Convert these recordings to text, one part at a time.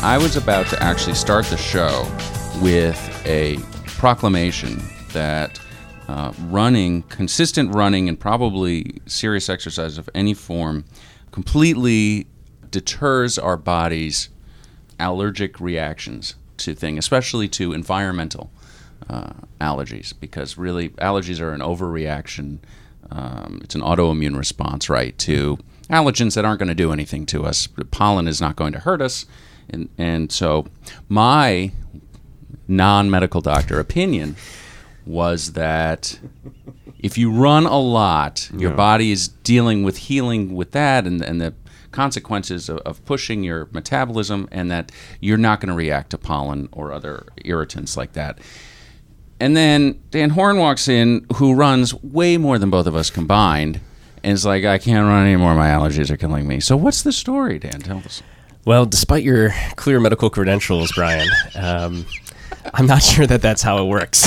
I was about to actually start the show with a proclamation that consistent running and probably serious exercise of any form completely deters our body's allergic reactions to things, especially to environmental allergies, because really allergies are an overreaction. It's an autoimmune response, right, to allergens that aren't going to do anything to us. Pollen is not going to hurt us. And so my non-medical doctor opinion was that if you run a lot, your body is dealing with healing with that and the consequences of pushing your metabolism, and that you're not going to react to pollen or other irritants like that. And then Dan Horn walks in, who runs way more than both of us combined, and is like, I can't run anymore. My allergies are killing me. So what's the story, Dan? Tell us. Well, despite your clear medical credentials, Brian, I'm not sure that's how it works.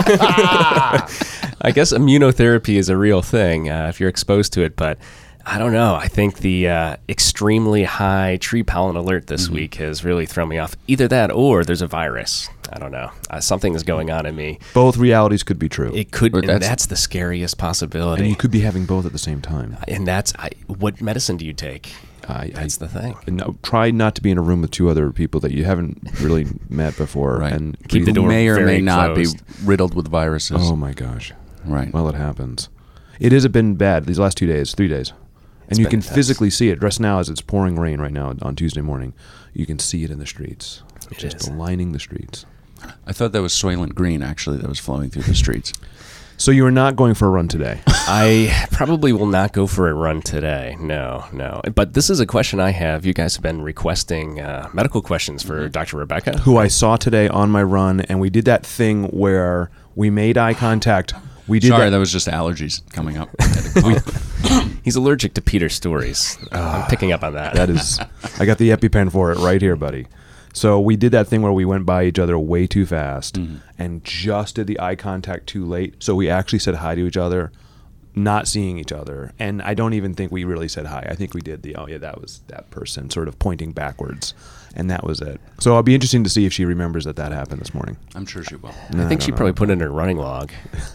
I guess immunotherapy is a real thing if you're exposed to it, but I don't know. I think the extremely high tree pollen alert this week has really thrown me off. Either that or there's a virus. I don't know. Something is going on in me. Both realities could be true. It could, and that's the scariest possibility. And you could be having both at the same time. And what medicine do you take? That's the thing. No, try not to be in a room with two other people that you haven't really met before. Right. And keep the door may or very may not closed. be riddled with viruses. Oh, my gosh. Right. Well, it happens. It has been bad these last 3 days. And you can physically see it. Just now, as it's pouring rain right now on Tuesday morning, you can see it in the streets. It's just lining the streets. I thought that was Soylent Green, actually, that was flowing through the streets. So you are not going for a run today? I probably will not go for a run today. No. But this is a question I have. You guys have been requesting medical questions for Dr. Rebecca. Who I saw today on my run, and we did that thing where we made eye contact. That was just allergies coming up. He's allergic to Peter's stories. I'm picking up on that. That is, I got the EpiPen for it right here, buddy. So we did that thing where we went by each other way too fast and just did the eye contact too late. So we actually said hi to each other, not seeing each other. And I don't even think we really said hi. I think we did that was that person sort of pointing backwards. And that was it. So it'll be interesting to see if she remembers that happened this morning. I'm sure she will. I think she probably put it in her running log.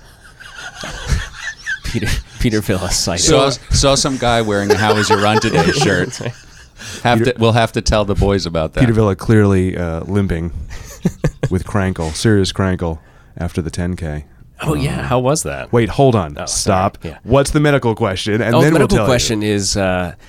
Peter Phillips saw some guy wearing a "How was your run today" shirt. We'll have to tell the boys about that. Peter Villa clearly limping with serious crankle after the 10K. Oh yeah, how was that? Wait, hold on, stop. Yeah. What's the medical question? And then the medical we'll tell question you. is,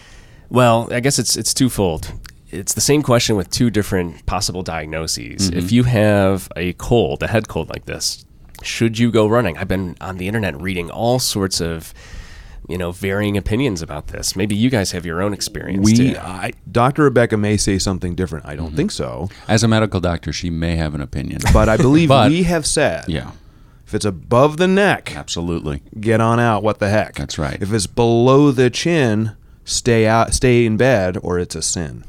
well, I guess it's twofold. It's the same question with two different possible diagnoses. If you have a head cold like this, should you go running? I've been on the internet reading all sorts of, varying opinions about this. Maybe you guys have your own experience too. Dr. Rebecca may say something different. I don't think so. As a medical doctor, she may have an opinion. But I believe we have said, if it's above the neck, absolutely, get on out. What the heck? That's right. If it's below the chin, stay in bed, or it's a sin.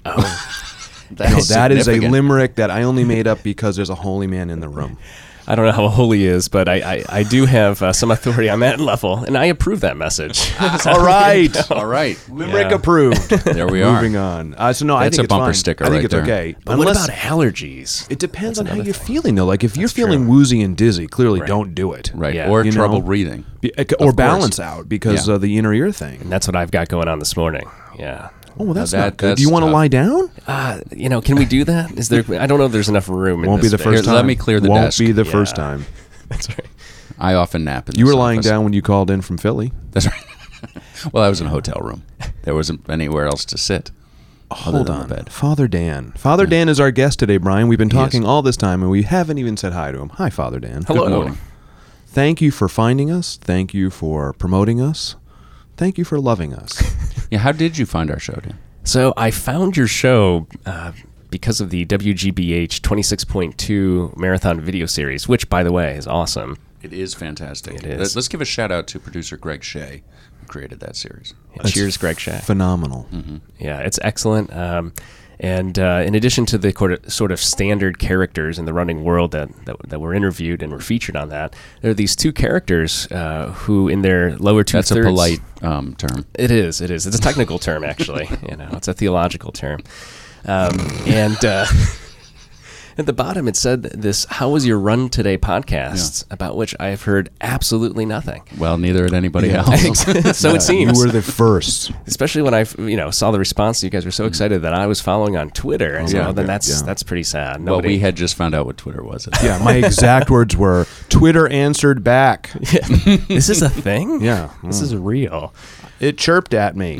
Oh, that is a limerick that I only made up because there's a holy man in the room. I don't know how holy he is, but I do have some authority on that level, and I approve that message. All right. Limerick approved. There we are. Moving on. I think a it's bumper fine. sticker I think right it's there. okay. But what about allergies? It depends on how you're feeling, though. Like if you're feeling woozy and dizzy, clearly don't do it. Right. Yeah. Or trouble breathing. Or balance out because of the inner ear thing. And that's what I've got going on this morning. Yeah. Oh, well, that's not good. Do you want to lie down? Can we do that? Is there? I don't know if there's enough room. Won't be the first time. Let me clear the desk. Won't be the first time. That's right. I often nap in You this were lying office. down when you called in from Philly. That's right. Well, I was in a hotel room. There wasn't anywhere else to sit. Hold on. Father Dan. Father Dan is our guest today, Brian. We've been talking all this time, and we haven't even said hi to him. Hi, Father Dan. Hello. Good morning. Thank you for finding us. Thank you for promoting us. Thank you for loving us. Yeah, how did you find our show, Dan? So I found your show because of the WGBH 26.2 marathon video series, which, by the way, is awesome. It is fantastic. It is. Let's give a shout out to producer Greg Shea, who created that series. Cheers, Greg Shea. Phenomenal. Yeah, it's excellent. And in addition to the sort of standard characters in the running world that were interviewed and were featured on that, there are these two characters who, in their lower two-thirds... That's a polite term. It is. It's a technical term, actually. It's a theological term. And at the bottom, it said this, "How was your run today?" podcast, about which I have heard absolutely nothing. Well, neither had anybody else. So it seems. You were the first. Especially when I, saw the response. You guys were so excited that I was following on Twitter. And Yeah, then yeah. that's pretty sad. Well, we had just found out what Twitter was. Yeah, my exact words were, Twitter answered back. This is a thing? Yeah. This is real. It chirped at me.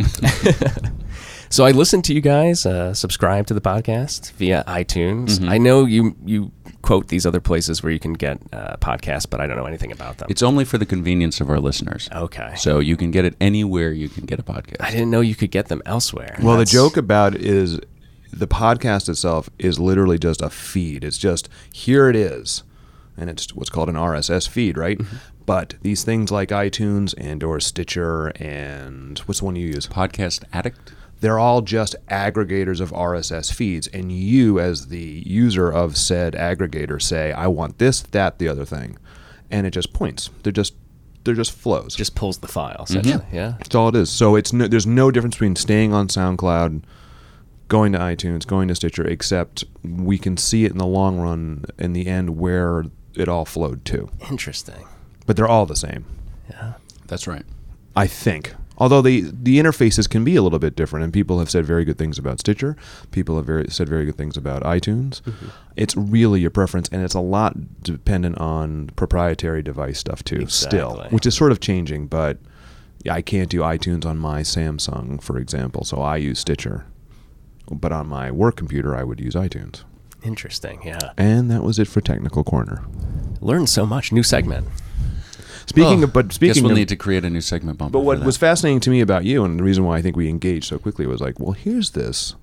So I listened to you guys, subscribe to the podcast via iTunes. Mm-hmm. I know you quote these other places where you can get podcasts, but I don't know anything about them. It's only for the convenience of our listeners. Okay. So you can get it anywhere you can get a podcast. I didn't know you could get them elsewhere. Well, That's- the joke about it is the podcast itself is literally just a feed. It's just, here it is. And it's what's called an RSS feed, right? Mm-hmm. But these things like iTunes and or Stitcher and what's the one you use? Podcast Addict? They're all just aggregators of RSS feeds. And you, as the user of said aggregator, say, I want this, that, the other thing. And it just points. They're just flows. just pulls the file, essentially. Yeah. That's all it is. So there's no difference between staying on SoundCloud, going to iTunes, going to Stitcher, except we can see it in the long run, in the end, where it all flowed to. Interesting. But they're all the same, Yeah. That's right. I think. Although the interfaces can be a little bit different, and people have said very good things about Stitcher. People have said very good things about iTunes. Mm-hmm. It's really your preference, and it's a lot dependent on proprietary device stuff too. Still, Exactly. which is sort of changing. But I can't do iTunes on my Samsung, for example, so I use Stitcher. But on my work computer, I would use iTunes. Interesting. Yeah. And that was it for Technical Corner. Learned so much. New segment. Speaking Guess we'll of, need to create a new segment bumper. but what for that. was fascinating to me about you, and the reason why I think we engaged so quickly, was like, well, here's this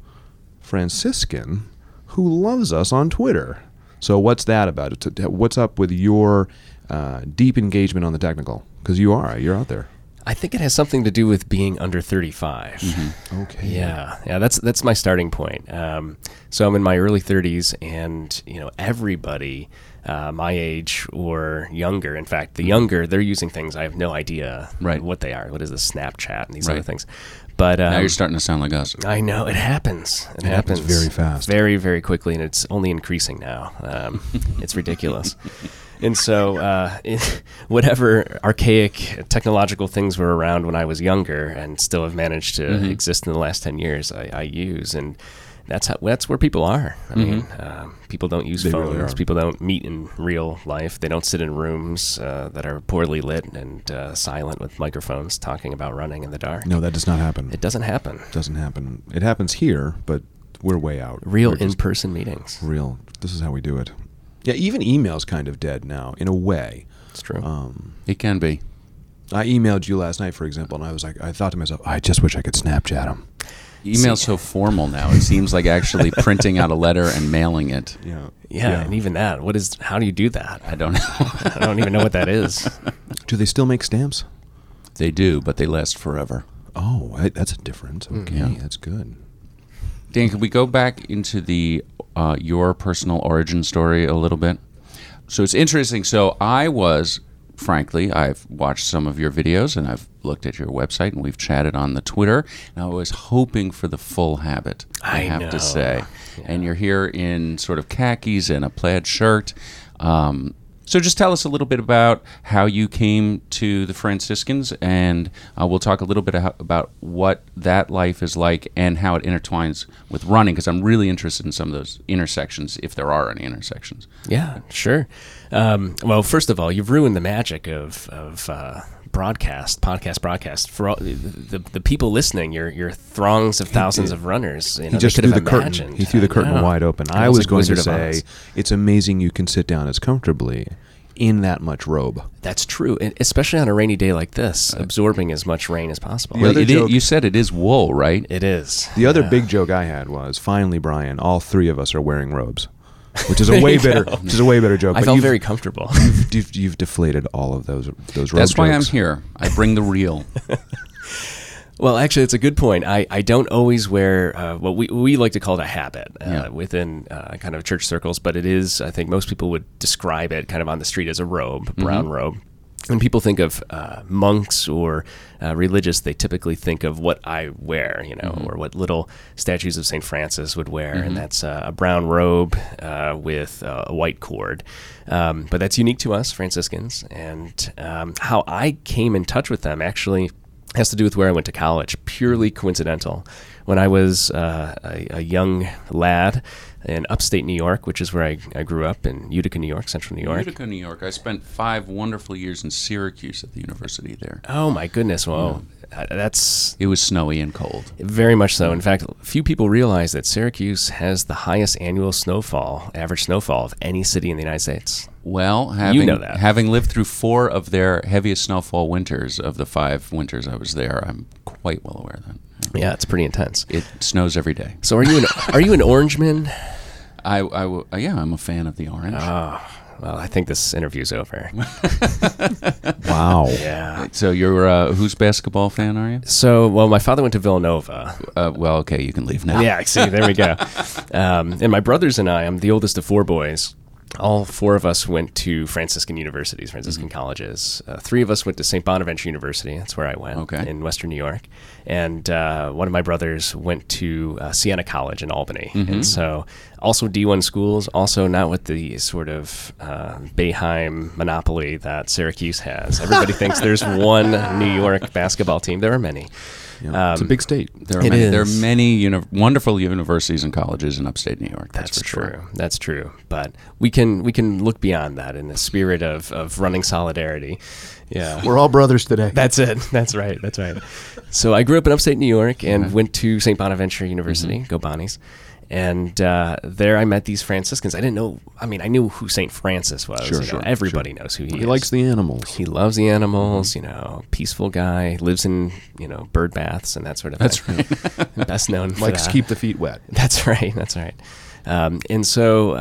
Franciscan who loves us on Twitter. So what's that about? What's up with your deep engagement on the technical? Because you're out there. I think it has something to do with being under 35. Mm-hmm. Okay. Yeah, that's my starting point. So I'm in my early 30s, and everybody my age or younger, in fact, the younger, they're using things I have no idea Right. what they are. What is this Snapchat and these Right. other things? But Now you're starting to sound like us. I know it happens. It happens happens very fast. very, very quickly, and it's only increasing now. It's ridiculous. And so, whatever archaic technological things were around when I was younger, and still have managed to exist in the last 10 years, I use, and that's where people are. I mean, people don't use They really phones. are. People don't meet in real life. They don't sit in rooms that are poorly lit and silent with microphones talking about running in the dark. No, that does not happen. It doesn't happen. doesn't happen. It happens here, but we're way out. Real We're just in-person meetings. real. This is how we do it. Yeah, even email's kind of dead now, in a way. It's true. It can be. I emailed you last night, for example, and I thought to myself, I just wish I could Snapchat him. Email's so formal now. It seems like actually printing out a letter and mailing it. Yeah, and even that. How do you do that? I don't know. I don't even know what that is. Do they still make stamps? They do, but they last forever. Oh, that's a difference. Okay, Yeah. that's good. Dan, could we go back into the your personal origin story a little bit? So it's interesting. So frankly, I've watched some of your videos and I've looked at your website and we've chatted on the Twitter, and I was hoping for the full habit, I have know. to say. Yeah. And you're here in sort of khakis and a plaid shirt. So just tell us a little bit about how you came to the Franciscans, and we'll talk a little bit about what that life is like and how it intertwines with running, because I'm really interested in some of those intersections, if there are any intersections. Yeah, sure. Well, first of all, you've ruined the magic of podcast broadcast for all, the people listening. Your throngs of thousands of runners. He just threw the curtain. He threw the curtain wide open. I was like going to Wizard of say, Oz. it's amazing you can sit down as comfortably in that much robe. That's true, and especially on a rainy day like this, absorbing as much rain as possible. The other joke- you said it is wool, right? It is. The other big joke I had was, finally, Brian, all three of us are wearing robes, which is a way better, joke. I but felt you've- very comfortable. You've deflated all of those robe That's why I'm jokes. here. I bring the real. Well, actually, it's a good point. I don't always wear what we like to call it a habit within kind of church circles, but it is, I think most people would describe it kind of on the street as a robe, brown robe. when people think of monks or religious, they typically think of what I wear, or what little statues of St. Francis would wear, and that's a brown robe with a white cord. But that's unique to us Franciscans, and how I came in touch with them actually has to do with where I went to college, purely coincidental. When I was a young lad in upstate New York, which is where I grew up, in Utica, New York, central New York. Utica, New York. I spent 5 wonderful years in Syracuse at the university there. Oh, my goodness. Well, It was snowy and cold. Very much so. In fact, few people realize that Syracuse has the highest annual snowfall, average snowfall, of any city in the United States. Well, having lived through 4 of their heaviest snowfall winters of the 5 winters I was there, I'm quite well aware of that. Yeah, it's pretty intense. It snows every day. So are you an Orangeman? Yeah, I'm a fan of the orange. Oh, well, I think this interview's over. Wow. Yeah. So you're whose basketball fan are you? So, well, my father went to Villanova. Well, okay, you can leave now. Yeah, see, there we go. And my brothers and I'm the oldest of 4 boys. All 4 of us went to Franciscan universities, Franciscan colleges. 3 of us went to St. Bonaventure University. That's where I went, in Western New York. And one of my brothers went to Siena College in Albany. And so also D1 schools, also not with the sort of Boeheim monopoly that Syracuse has. Everybody thinks there's one New York basketball team. There are many. Yeah, it's a big state. There are many wonderful universities and colleges in upstate New York. That's for true. Sure. That's true. But we can look beyond that in the spirit of running solidarity. Yeah, we're all brothers today. That's it. That's right. That's right. So I grew up in upstate New York and went to St. Bonaventure University. Go Bonnies. And there I met these Franciscans. I didn't know. I mean, I knew who St. Francis was. Sure. Everybody knows who he is. He likes the animals. He loves the animals. Peaceful guy. Lives in bird baths and that sort of thing. That's right. Best known for Likes to that. keep the feet wet. That's right. That's right. And so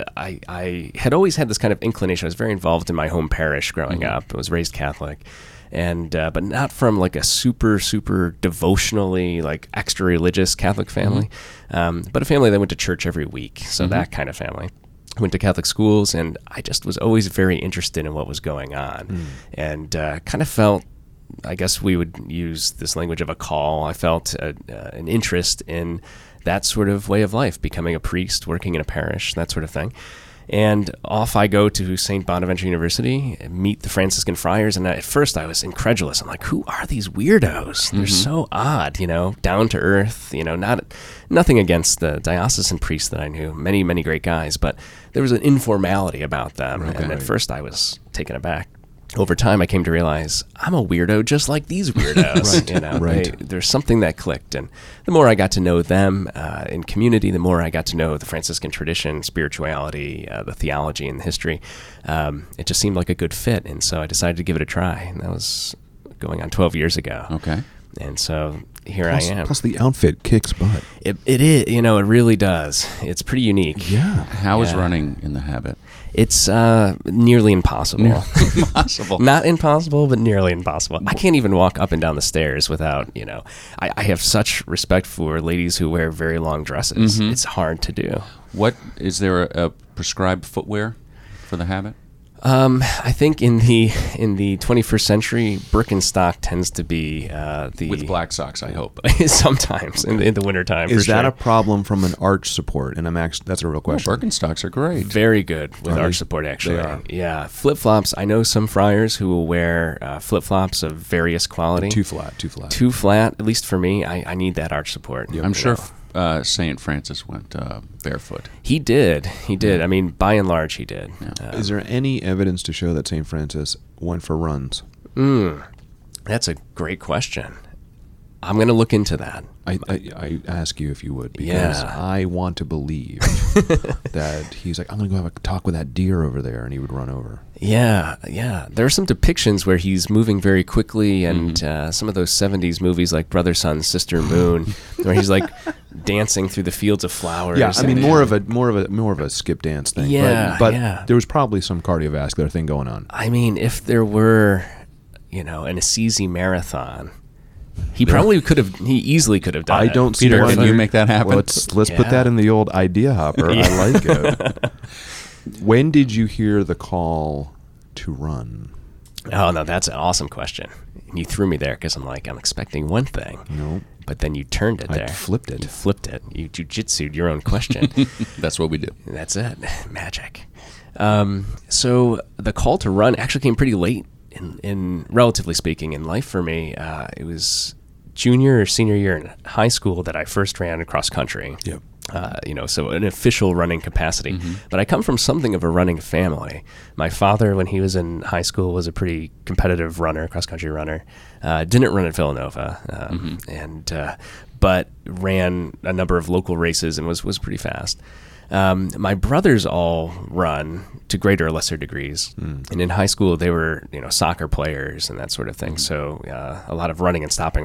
I had always had this kind of inclination. I was very involved in my home parish growing up. I was raised Catholic. And but not from like a super devotionally, like extra religious Catholic family, but a family that went to church every week. So that kind of family. Went to Catholic schools, and I just was always very interested in what was going on, and kind of felt, I guess we would use this language of a call. I felt an interest in that sort of way of life, becoming a priest, working in a parish, that sort of thing. And off I go to St. Bonaventure University, meet the Franciscan friars, and at first I was incredulous. I'm like, who are these weirdos? They're so odd, down to earth, nothing against the diocesan priests that I knew, many, many great guys, but there was an informality about them, and at first I was taken aback. Over time, I came to realize I'm a weirdo just like these weirdos. Right. There's something that clicked, and the more I got to know them in community, the more I got to know the Franciscan tradition, spirituality, the theology, and the history. It just seemed like a good fit, and so I decided to give it a try. And that was going on 12 years ago. Okay. And so here I am. Plus the outfit kicks butt. It is, it really does. It's pretty unique. Yeah. How is running in the habit? It's nearly impossible. Impossible. Not impossible, but nearly impossible. I can't even walk up and down the stairs without, I have such respect for ladies who wear very long dresses. It's hard to do. What is there a prescribed footwear for the habit? I think in the 21st century, Birkenstock tends to be the With black socks, I hope. sometimes in the wintertime. Is for that sure. a problem from an arch support? And that's a real question. Birkenstocks are great. Very good with Are arch they? support, actually. They are. Yeah, flip flops. I know some friars who will wear flip flops of various quality. Too flat. Too flat. At least for me, I need that arch support. I'm sure St. Francis went barefoot. He did. I mean, by and large, he did. Is there any evidence to show that St. Francis went for runs? That's a great question. I'm going to look into that. I ask you if you would, because Yeah. I want to believe that he's like, I'm going to go have a talk with that deer over there, and he would run over. Yeah. There are some depictions where he's moving very quickly, and some of those 70s movies like Brother, Sun, Sister, Moon, where he's like dancing through the fields of flowers. Yeah, I mean and- more of a skip dance thing. Yeah, but yeah. there was probably some cardiovascular thing going on. I mean, if there were, an Assisi marathon, he probably could have. He easily could have done it. I don't see Peter, why can you make that happen? Well, let's put Yeah. that in the old idea hopper. Yeah. I like it. When did you hear the call to run? Oh, no, that's an awesome question. You threw me there because I'm expecting one thing. No. But then you turned it I there. flipped it. You flipped it. You jujitsu'd your own question. That's what we do. That's it. Magic. So the call to run actually came pretty late in relatively speaking, in life for me. It was junior or senior year in high school that I first ran cross country. Yep. So an official running capacity. But I come from something of a running family. My father, when he was in high school, was a pretty competitive runner, cross-country runner. Didn't run at Villanova, but ran a number of local races and was pretty fast. My brothers all run to greater or lesser degrees. And in high school, they were soccer players and that sort of thing. So a lot of running and stopping.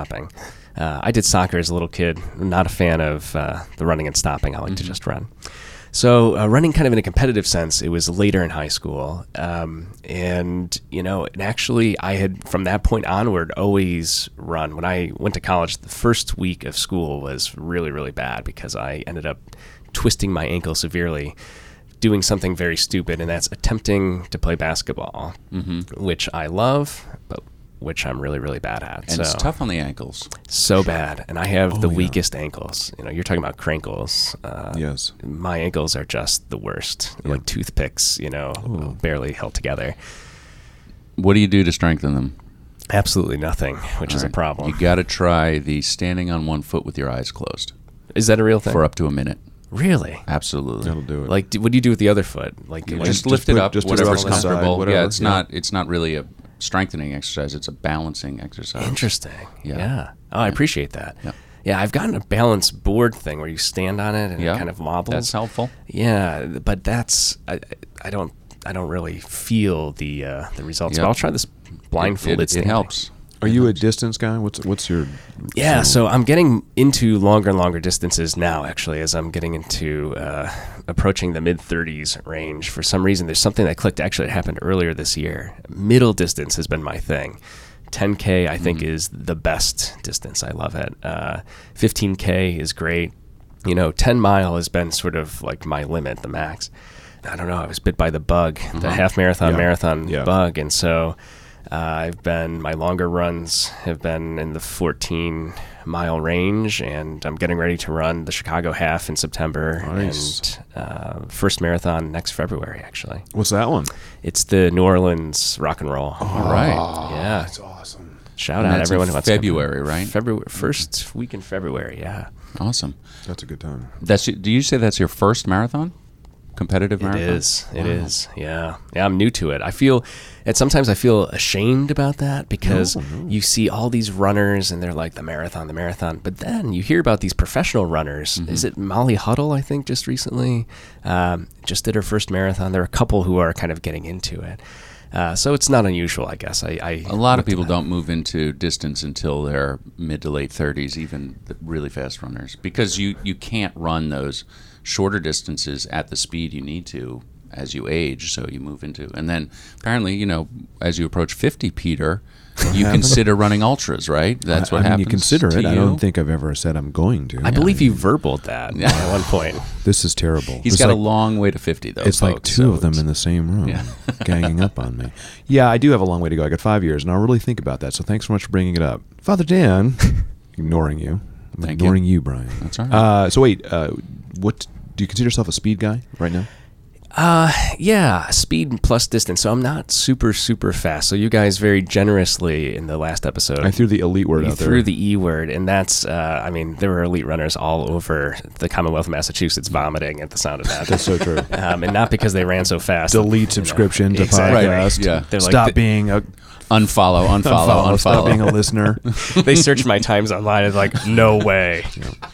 I did soccer as a little kid. I'm not a fan of the running and stopping. I like to just run. So running kind of in a competitive sense, it was later in high school. And actually I had, from that point onward, always run. When I went to college, the first week of school was really, really bad because I ended up twisting my ankle severely, doing something very stupid, and that's attempting to play basketball, which I love, but which I'm really, really bad at. And it's tough on the ankles. So bad. And I have the weakest ankles. You're talking about crankles. Yes. My ankles are just the worst. Like toothpicks, barely held together. What do you do to strengthen them? Absolutely nothing, which is a problem. You got to try the standing on one foot with your eyes closed. Is that a real thing? For up to a minute. Really? Absolutely. That'll do it. Like, what do you do with the other foot? Like, just lift it up, just whatever's put it on the side, comfortable. whatever. It's not really a strengthening exercise. It's a balancing exercise. Interesting. Yeah. Yeah. Oh, I appreciate that. Yeah. Yeah, I've gotten a balance board thing where you stand on it and it kind of wobbles. That's helpful. Yeah, but that's I don't really feel the results. Yep. But I'll try this blindfolded It standing. helps. Are you a distance guy? What's your? Yeah, so I'm getting into longer and longer distances now, actually, as I'm getting into approaching the mid-30s range. For some reason, there's something that clicked. Actually, it happened earlier this year. Middle distance has been my thing. 10K, I think, is the best distance. I love it. 15K is great. 10 mile has been sort of like my limit, the max. I don't know. I was bit by the bug, the half marathon bug, and so my longer runs have been in the 14-mile range, and I'm getting ready to run the Chicago half in September. Nice. And first marathon next February, actually. What's that one? It's the New Orleans Rock and Roll. All right. Yeah. That's awesome. Shout And out that's everyone in who wants February, right? February, first week in February, yeah. Awesome. That's a good time. Do you say that's your first marathon? Competitive marathon? It is. It is. Yeah. Yeah, I'm new to it. Sometimes I feel ashamed about that because you see all these runners and they're like the marathon. But then you hear about these professional runners. Is it Molly Huddle, I think, just recently? Just did her first marathon. There are a couple who are kind of getting into it. So it's not unusual, I guess. A lot of people don't move into distance until they're mid to late 30s, even the really fast runners, because you can't run those shorter distances at the speed you need to as you age, so you move into. And then apparently, as you approach 50, Peter, you consider running ultras, right? That's what happens. You consider to it. you. I don't think I've ever said I'm going to. I believe you verbaled that at one point. This is terrible. He's It's got like, a long way to 50, though. It's like folks, two so of them it's- in the same room, Yeah. ganging up on me. Yeah, I do have a long way to go. I got 5 years, and I'll really think about that. So thanks so much for bringing it up, Father Dan. Ignoring you. I'm Thank ignoring you, Brian. That's all right. So wait, what do you consider yourself a speed guy right now? Yeah, speed plus distance. So I'm not super, super fast. So you guys very generously in the last episode. I threw the elite word you out there. threw the E word, and that's, there were elite runners all over the Commonwealth of Massachusetts vomiting at the sound of that. That's so true. And not because they ran so fast. Delete subscription to Exactly. podcast. Right, yeah. They're like, Stop being a Unfollow. Stop being a listener. they searched my times online and like, no way.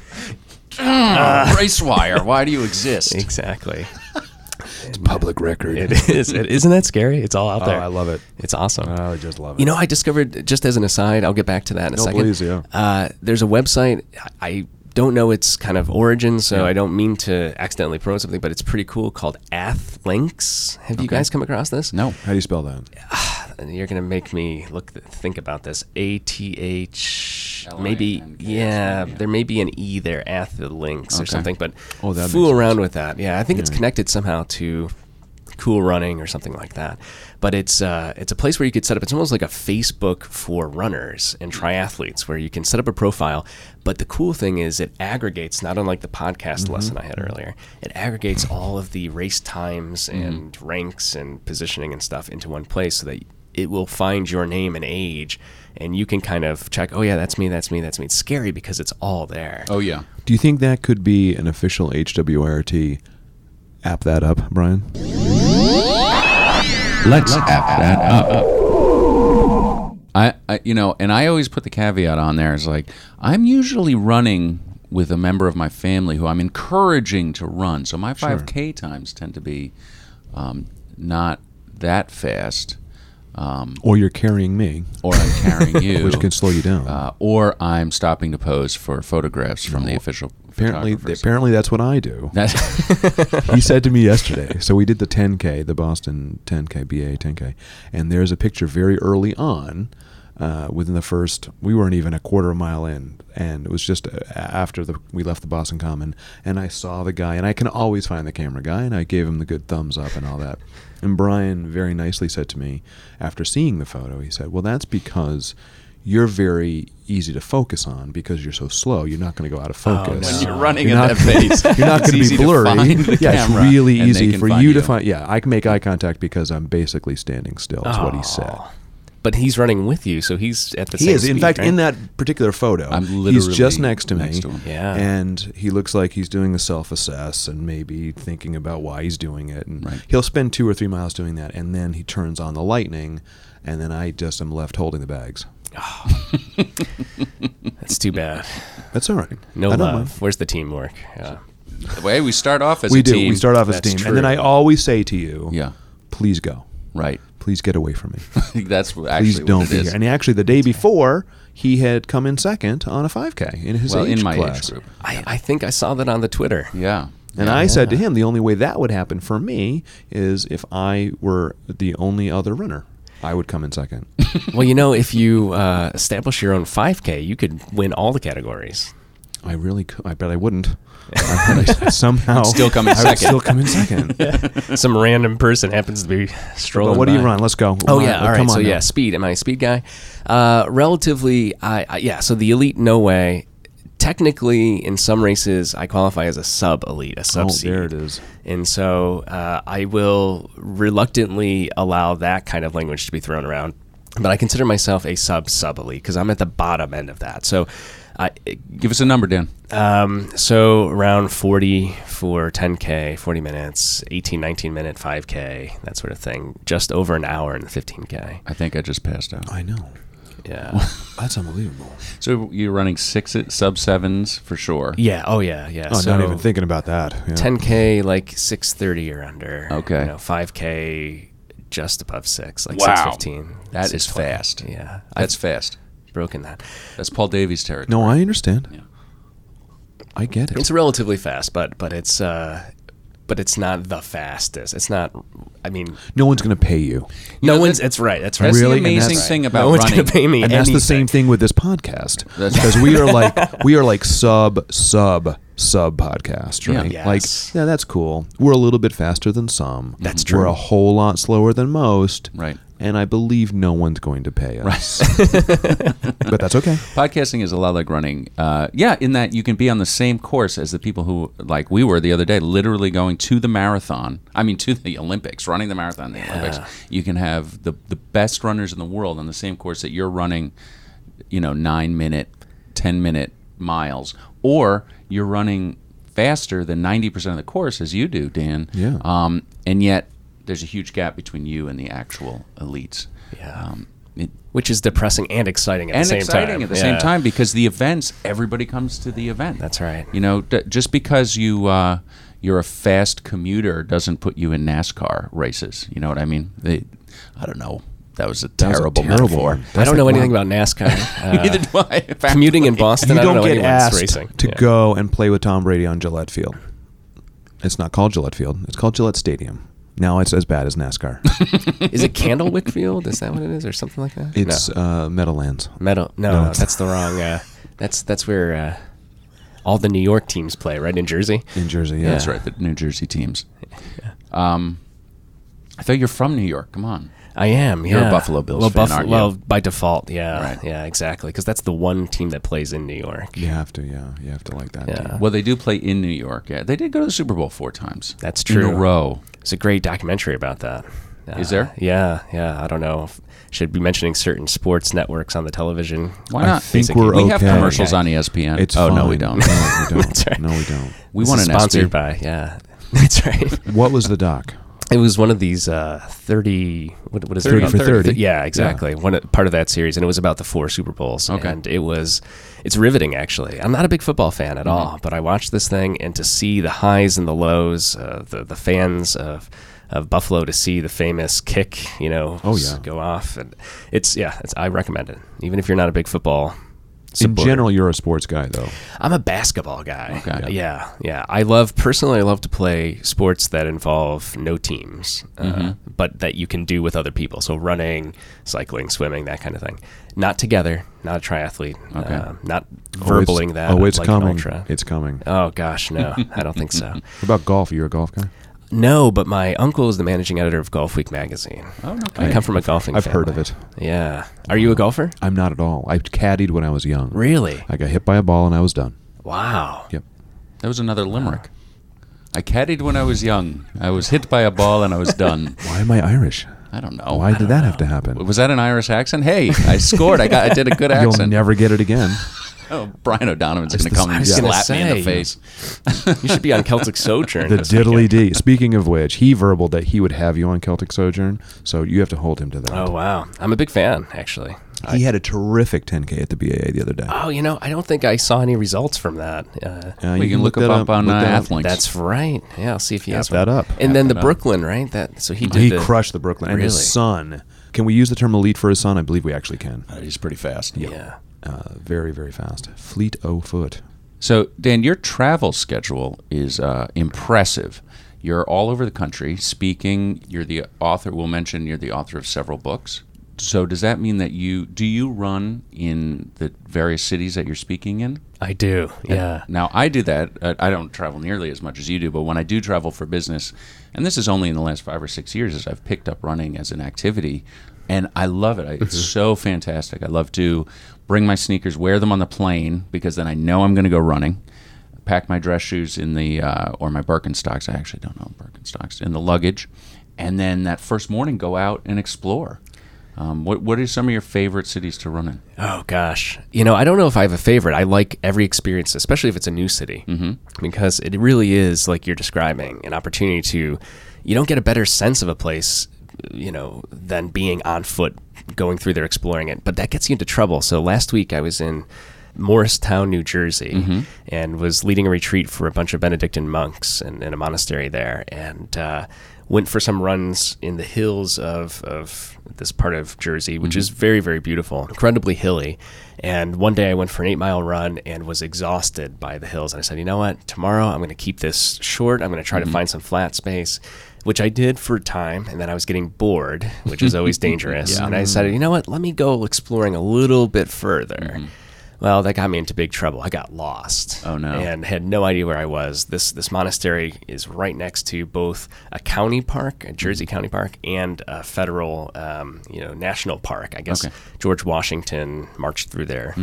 Racewire, why do you exist? Exactly. It's public record. It is. Isn't that scary? It's all out there. I love it. It's awesome. I just love it. I discovered, just as an aside, I'll get back to that in a second. Please, yeah. There's a website. I don't know its kind of origin, so I don't mean to accidentally promote something, but it's pretty cool, called Athlinks. Have you guys come across this? No. How do you spell that? And you're going to make me think about this. ATH, maybe, L-I-N-K-S, there may be an E there, Athlinks or Okay. something, but Oh, that fool makes around with that. Yeah, I think it's connected somehow to cool running or something like that. But it's a place where you could set up. It's almost like a Facebook for runners and triathletes, where you can set up a profile. But the cool thing is it aggregates, not unlike the podcast lesson I had earlier. It aggregates all of the race times and ranks and positioning and stuff into one place, so that it will find your name and age, and you can kind of check, oh yeah, that's me. It's scary because it's all there. Oh, yeah. Do you think that could be an official HWIRT app that up, Brian? Let's app that up. I and I always put the caveat on there. It's like, I'm usually running with a member of my family who I'm encouraging to run. So my 5K times tend to be not that fast. Or you're carrying me. Or I'm carrying you. Which can slow you down. Or I'm stopping to pose for photographs from the official photographers. Apparently that's what I do. He said to me yesterday, so we did the 10K, the Boston 10K, BA 10K, and there's a picture very early on, within the first, we weren't even a quarter mile in, and it was just after we left the Boston Common, and I saw the guy, and I can always find the camera guy, and I gave him the good thumbs up and all that. And Brian very nicely said to me, after seeing the photo, he said, well, that's because you're very easy to focus on because you're so slow. You're not going to go out of focus. When you're running at that pace, you're not going to be blurry. Yeah, it's really easy for you to find. Yeah, I can make eye contact because I'm basically standing still. Is what he said. But he's running with you, so he's at the same He is. speed, In fact, right? in that particular photo, I'm literally he's just next to me. him. Yeah. And he looks like he's doing a self-assess and maybe thinking about why he's doing it. And Right. he'll spend 2 or 3 miles doing that, and then he turns on the lightning, and then I just am left holding the bags. That's too bad. That's all right. No I don't love. mind. Where's the teamwork? Yeah. The way we start off as We a do. team. We start off as a That's team. true. And then I always say to you, Yeah, please go. right. Please get away from me. That's Please actually don't what be it is. here. And actually, the day before, he had come in second on a 5K in his age in my class. age group. I think I saw that on the Twitter. Yeah. And I said to him, the only way that would happen for me is if I were the only other runner. I would come in second. Well, if you establish your own 5K, you could win all the categories. I really could. I bet I wouldn't. I somehow still come in I would second. still come in second. Some random person happens to be strolling But what do you by. run? Let's go. Oh Come yeah, on, all right. come So on now. yeah, speed. Am I a speed guy? Relatively, so the elite, no way. Technically, in some races, I qualify as a sub-elite, a sub-seed. there it is. And so I will reluctantly allow that kind of language to be thrown around. But I consider myself a sub-elite because I'm at the bottom end of that. So Give us a number, Dan. so around 40 for 10K, 40 minutes, 18, 19-minute 5K, that sort of thing. Just over an hour in the 15K. I think I just passed out. I know. Yeah. That's unbelievable. So you're running sub-7s for sure. Yeah. Oh, yeah. Yeah. Oh, so not even thinking about that. Yeah. 10K, like 6:30 or under. Okay. 5K, just above 6, like Wow. 6:15. That is 6:20. fast. Yeah. That's I've fast. broken that. That's Paul Davies territory. No, I understand. Yeah. I get it. It's relatively fast, but it's not the fastest. It's not. I mean, No one's going to pay you. no know, one's. that- That's right. That's right. That's Really? the And amazing that's- thing No about one's running. gonna pay me. And that's the anything. same thing with this podcast. That's- Because we are like sub podcast, right? Yeah. Like, Yes. yeah, that's cool. We're a little bit faster than some. That's We're true. a whole lot slower than most. Right. And I believe no one's going to pay us. But that's okay. Podcasting is a lot like running. In that you can be on the same course as the people who, like we were the other day, literally going to the marathon. I mean, to the Olympics, running the marathon in the Olympics. You can have the best runners in the world on the same course that you're running, 9-minute, 10-minute miles. Or you're running faster than 90% of the course, as you do, Dan. Yeah. And yet there's a huge gap between you and the actual elites. Yeah. Which is depressing and exciting at And the same exciting time. at the same time because the events, everybody comes to the event. That's right. Just because you're a fast commuter doesnn't put you in NASCAR races. You know what I mean? I don't know. That was a terrible metaphor. one. I don't know like, anything wow. about NASCAR. Neither do I. Commuting in Boston, You I don't don't know get anyone's asked racing. to Yeah. go and play with Tom Brady on Gillette Field. It's not called Gillette Field. It's called Gillette Stadium. Now it's as bad as NASCAR. Is it Candlewick Field? Is that what it is, or something like that? It's Meadowlands. No, it's- that's the wrong. That's where all the New York teams play, right in Jersey. In Jersey, yeah. That's right, the New Jersey teams. I thought you're from New York. Come on. I am. You're a yeah. Buffalo Bills fan, aren't you? Well, by default, yeah. Right. Yeah, exactly. Because that's the one team that plays in New York. You have to, yeah. You have to like that. Yeah. team. Well, they do play in New York. Yeah, they did go to the Super Bowl 4 times. That's in true. a row. It's a great documentary about that. Is there? Yeah. I don't know if should be mentioning certain sports networks on the television. Why not? I think Basically, we're We have okay. commercials on ESPN. It's oh, fine. no, we don't. No, we don't. That's right. No, we don't. We This want is an sponsored SB. by, yeah. That's right. What was the doc? It was one of these 30. What is 30 it? for 30. Yeah, exactly. Part of that series, and it was about the 4 Super Bowls. Okay. And it's riveting, actually. I'm not a big football fan at all, but I watched this thing, and to see the highs and the lows, the fans of Buffalo, to see the famous kick, Oh, yeah. go off, and I recommend it, even if you're not a big football supporter. In general, you're a sports guy, though. I'm a basketball guy. Okay. Yeah. I love to play sports that involve no teams, but that you can do with other people. So running, cycling, swimming, that kind of thing. Not together, not a triathlete. Okay. Not verbling that. Oh, it's like an coming. ultra. It's coming. Oh gosh, no, I don't think so. What about golf? You're a golf guy? No, but my uncle is the managing editor of Golf Week magazine. Oh, no I come from a golfing I've family. heard of it. Yeah. Are you a golfer? I'm not at all. I caddied when I was young. Really? I got hit by a ball and I was done. Wow. Yep. That was another limerick. I caddied when I was young. I was hit by a ball and I was done. Why am I Irish? I don't know. Why did that have to happen? Was that an Irish accent? Hey, I scored. I did a good You'll accent. never get it again. Oh, Brian O'Donovan's going to the- come I and was gonna slap me in the say. face. You should be on Celtic Sojourn. The this diddly weekend. dee. Speaking of which, he verbaled that he would have you on Celtic Sojourn, so you have to hold him to that. Oh, wow. I'm a big fan, actually. He had a terrific 10K at the BAA the other day. Oh, I don't think I saw any results from that. We can look that up on look that up. Athlinks. That's right. Yeah, I'll see if he has that one. up. And then the Half it up. Brooklyn, right? So he did He the, crushed the Brooklyn. And Really? his son. Can we use the term elite for his son? I believe we actually can. He's pretty fast. Yeah. Very, very fast. Fleet o' foot. So, Dan, your travel schedule is impressive. You're all over the country speaking. You're the author. We'll mention you're the author of several books. So, does that mean that do you run in the various cities that you're speaking in? I do. Yeah. Now, I do that. I don't travel nearly as much as you do, but when I do travel for business, and this is only in the last 5 or 6 years as I've picked up running as an activity, and I love it. It's so fantastic. I love to bring my sneakers, wear them on the plane, because then I know I'm going to go running, pack my dress shoes in the, or my Birkenstocks, I actually don't know Birkenstocks, in the luggage, and then that first morning go out and explore. What are some of your favorite cities to run in? Oh, gosh. I don't know if I have a favorite. I like every experience, especially if it's a new city, because it really is, like you're describing, an opportunity to, you don't get a better sense of a place, than being on foot, going through there, exploring it. But that gets you into trouble. So last week I was in Morristown, New Jersey, and was leading a retreat for a bunch of Benedictine monks in a monastery there, and went for some runs in the hills of this part of Jersey, which is very, very beautiful, incredibly hilly. And one day I went for an 8-mile run and was exhausted by the hills. And I said, you know what? Tomorrow I'm going to keep this short. I'm going to try to find some flat space, which I did for a time. And then I was getting bored, which is always dangerous. And I decided, you know what? Let me go exploring a little bit further. Well, that got me into big trouble. I got lost. Oh, no. And had no idea where I was. This monastery is right next to both a county park, a Jersey County Park, and a federal, national park. I guess George Washington marched through there.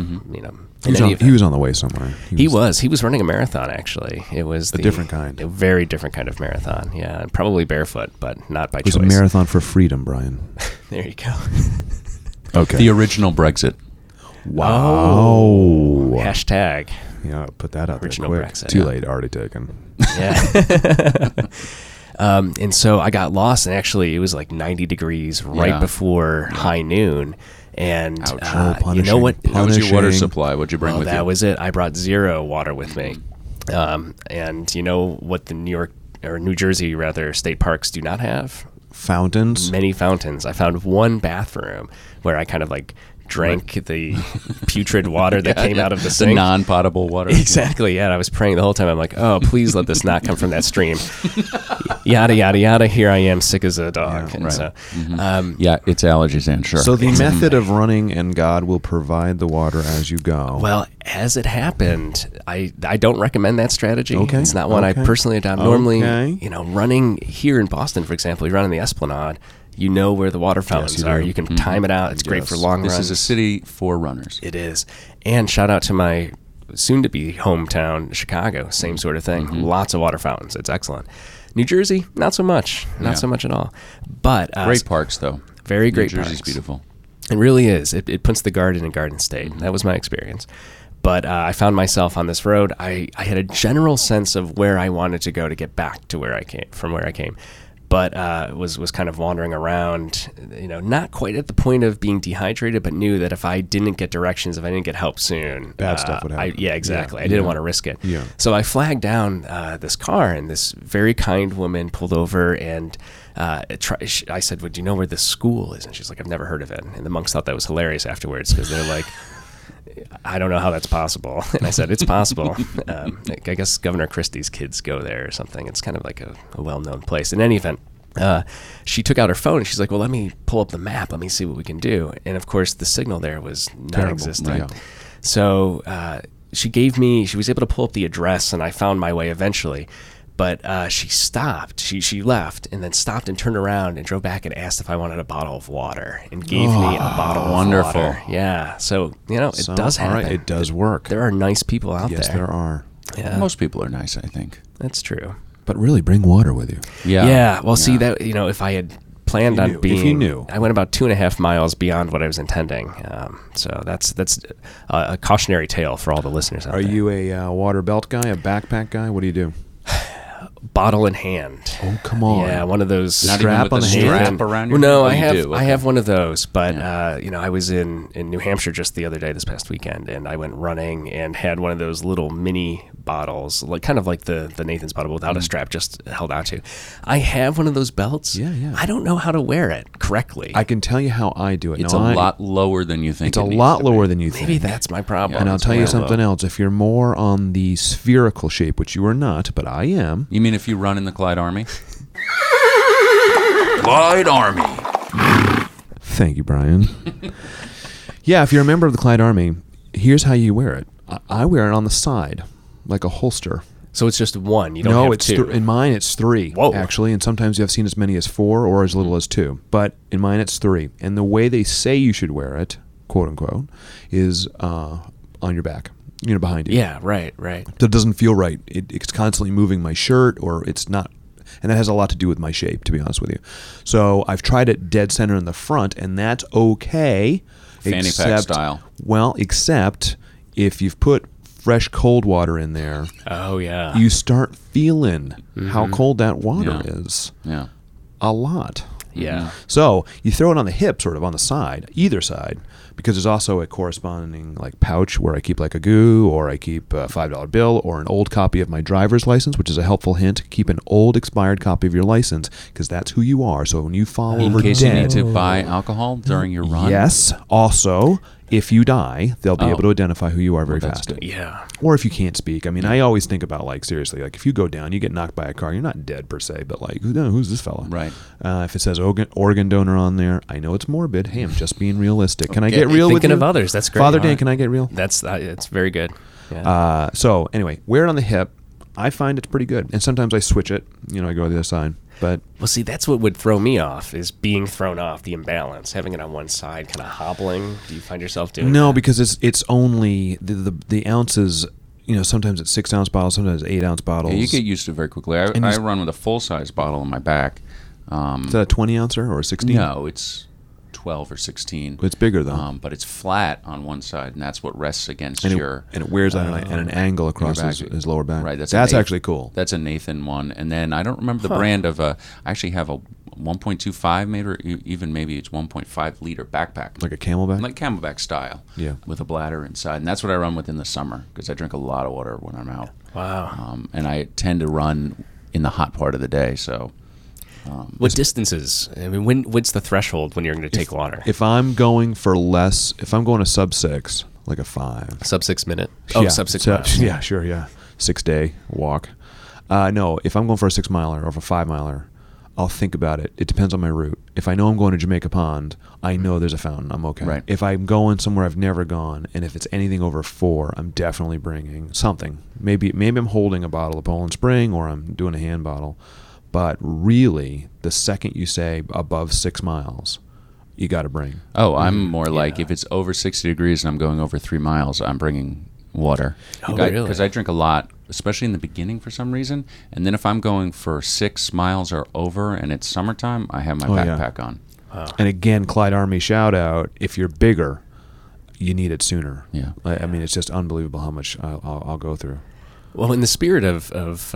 He was on the way somewhere. He was running a marathon, actually. It was A different kind. a very different kind of marathon. Yeah, and probably barefoot, but not by It was choice. a marathon for freedom, Brian. There you go. Okay. The original Brexit. Wow. Hashtag. Yeah, put that out Original there quick. Brexit, Too yeah. late. Already taken. Yeah. And so I got lost, and actually it was like 90 degrees right Yeah. before high noon. And Ouch. you know what? How was your water Punishing. supply? What'd you bring Well, with that you? was it. I brought 0 water with me. And you know what the New Jersey rather state parks do not have? Fountains. Many fountains. I found one bathroom where I kind of like drank the putrid water that came out of the The sink. non-potable water. Exactly. Yeah. And I was praying the whole time. I'm like, oh, please let this not come from that stream. Yada, yada, yada. Here I am, sick as a dog. Yeah, And right. so, Yeah, it's allergies, and sure. So the method of running and God will provide the water as you go. well, as it happened, I don't recommend that strategy. Okay. It's not one I Okay. personally adopt. Normally, Okay. running here in Boston, for example, you run in the Esplanade, you know where the water fountains you are. do. You can time it out. It's great for long this runs. is a city for runners. It is. And shout out to my soon-to-be hometown, Chicago. Same sort of thing. Lots of water fountains. It's excellent. New Jersey, not so much. Not Yeah. so much at all. But Great parks, though. very great New Jersey's parks. beautiful. It really is. It puts the garden in garden state. That was my experience. But I found myself on this road. I had a general sense of where I wanted to go to get back to where I came. But was kind of wandering around, not quite at the point of being dehydrated, but knew that if I didn't get directions, if I didn't get help soon, Bad stuff would happen. Yeah, exactly. Yeah. I didn't Yeah. want to risk it. Yeah. So I flagged down this car, and this very kind woman pulled over, and I said, well, do you know where this school is? And she's like, I've never heard of it. And the monks thought that was hilarious afterwards, because they're like, I don't know how that's possible. And I said, it's possible. I guess Governor Christie's kids go there or something. It's kind of like a well-known place. In any event, she took out her phone and she's like, well, let me pull up the map. Let me see what we can do. And of course, the signal there was non-existent. Right. So she was able to pull up the address, and I found my way eventually. But she stopped. She left and then stopped and turned around and drove back and asked if I wanted a bottle of water and gave me a bottle of wonderful. water. Yeah. So, it So, does happen. All right, it does work. There are nice people out Yes, there. there are. Yeah, Most people are nice, I think. that's true. But really, bring water with you. Yeah. Well, see that if I had planned on being, If you knew. I went about 2.5 miles beyond what I was intending. So that's a cautionary tale for all the listeners out Are there. you a water belt guy, a backpack guy? What do you do? Bottle in hand? Oh, come on. Yeah, one of those. Not Strap even on with the the hand. strap around Well, your no, Oh, I you have do, I okay. have one of those, but I was in New Hampshire just the other day, this past weekend, and I went running and had one of those little mini bottles, kind of like the Nathan's bottle without a strap, just held onto. I have one of those belts. Yeah. I don't know how to wear it correctly. I can tell you how I do it. It's Now, a lot lower than you think. It's a it needs lot to be. lower than you think. Maybe that's my problem. And I'll it's tell you way something low. else. If you're more on the spherical shape, which you are not, but I am. You mean if you run in the Clyde Army? Clyde Army. Thank you, Brian. Yeah, if you're a member of the Clyde Army, here's how you wear it. I wear it on the side, like a holster. So it's just one. You don't No, have it's two. in mine it's 3. Whoa. Actually, and sometimes you have seen as many as 4 or as little as 2. But in mine it's 3. And the way they say you should wear it, quote unquote, is on your back, behind you. Yeah, right. That doesn't feel right. It's constantly moving my shirt, or it's not. And that has a lot to do with my shape, to be honest with you. So I've tried it dead center in the front, and that's okay. Fanny pack style. Well, except if you've put fresh cold water in there, Oh yeah. you start feeling how cold that water Yeah. is. Yeah. A lot. yeah. So you throw it on the hip, sort of on the side, either side, because there's also a corresponding pouch where I keep a goo, or I keep a $5 bill, or an old copy of my driver's license, which is a helpful hint. Keep an old expired copy of your license, because that's who you are. So when you fall In over case you need dead, to buy alcohol during your run. yes. Also, if you die, they'll be Oh. able to identify who you are very Well, that's fast. good. Yeah. Or if you can't speak. I mean, I always think about seriously, if you go down, you get knocked by a car, you're not dead per se, but who's this fella? Right. If it says organ donor on there, I know it's morbid. Hey, I'm just being realistic. Can I Okay. get real with Thinking you? of others. That's great. Father All Dan, right. can I get real? That's very good. Yeah. So anyway, wear it on the hip. I find it's pretty good, and sometimes I switch it. I go to the other side. But Well, see, that's what would throw me off, is being thrown off, the imbalance, having it on one side, kind of hobbling. Do you find yourself doing no, that? because it's only the ounces. Sometimes it's 6-ounce bottles, sometimes 8-ounce bottles. Yeah, you get used to it very quickly. And I you- run with a full-size bottle on my back. Is that a 20-ouncer or a 16? No, it's 12 or 16. It's bigger though, But it's flat on one side, and that's what rests against and your. it wears at an angle across back. his lower back. Right, that's a Nathan- actually cool. That's a Nathan one, and then I don't remember the brand of I actually have a 1.25 maybe, or even maybe it's 1.5 liter backpack, Like a Camelback. like Camelback style, Yeah. with a bladder inside, and that's what I run with in the summer because I drink a lot of water when I'm out. Wow. And I tend to run in the hot part of the day, so What distances? I mean, what's the threshold when you're going to take water? If I'm going for less, if I'm going a sub 6, like a 5. Sub 6 minute? Oh, yeah, sub 6 miles. Yeah, sure, yeah. 6-day walk. No, if I'm going for a 6 miler or for a 5 miler, I'll think about it. It depends on my route. If I know I'm going to Jamaica Pond, I know there's a fountain. I'm okay. Right. If I'm going somewhere I've never gone, and if it's anything over 4, I'm definitely bringing something. Maybe I'm holding a bottle of Poland Spring, or I'm doing a hand bottle. But really, the second you say above 6 miles, you got to bring. Oh, I'm more like if it's over 60 degrees and I'm going over 3 miles, I'm bringing water. Oh, really? Because I drink a lot, especially in the beginning for some reason. And then if I'm going for 6 miles or over and it's summertime, I have my backpack on. And again, Clyde Army shout out, if you're bigger, you need it sooner. Yeah. I mean, it's just unbelievable how much I'll go through. Well, in the spirit of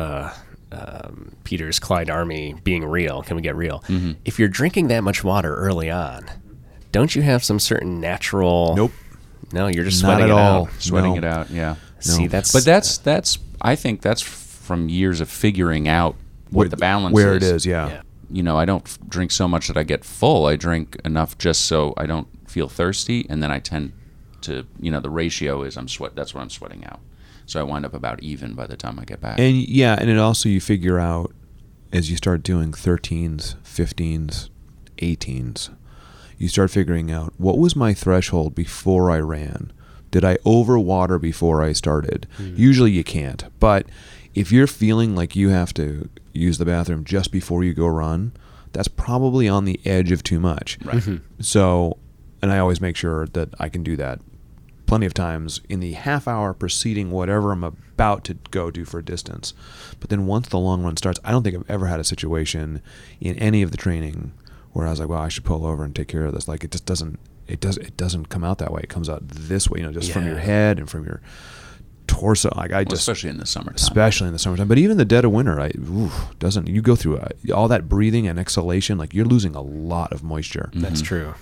Peter's Clyde Army being real, can we get real? Mm-hmm. If you're drinking that much water early on, don't you have some certain natural... Nope. No, you're just Not sweating at it all. out. Sweating No. it out, yeah. See, No. that's... But that's I think that's from years of figuring out what the balance where is. it is, yeah. Yeah. You know, I don't drink so much that I get full. I drink enough just so I don't feel thirsty, and then I tend to, the ratio is that's what I'm sweating out. So I wind up about even by the time I get back. And yeah, and it also, you figure out as you start doing 13s, 15s, 18s, you start figuring out, what was my threshold before I ran? Did I overwater before I started? Usually you can't. But if you're feeling like you have to use the bathroom just before you go run, that's probably on the edge of too much. Right. So, and I always make sure that I can do that plenty of times in the half hour preceding whatever I'm about to go do for a distance. But then once the long run starts, I don't think I've ever had a situation in any of the training where I was like, well, I should pull over and take care of this. Like, it just doesn't, it doesn't come out that way. It comes out this way, just from your head and from your torso. Like, Especially in the summertime. Especially in the summertime. But even the dead of winter, you go through all that breathing and exhalation, like, you're losing a lot of moisture. That's true.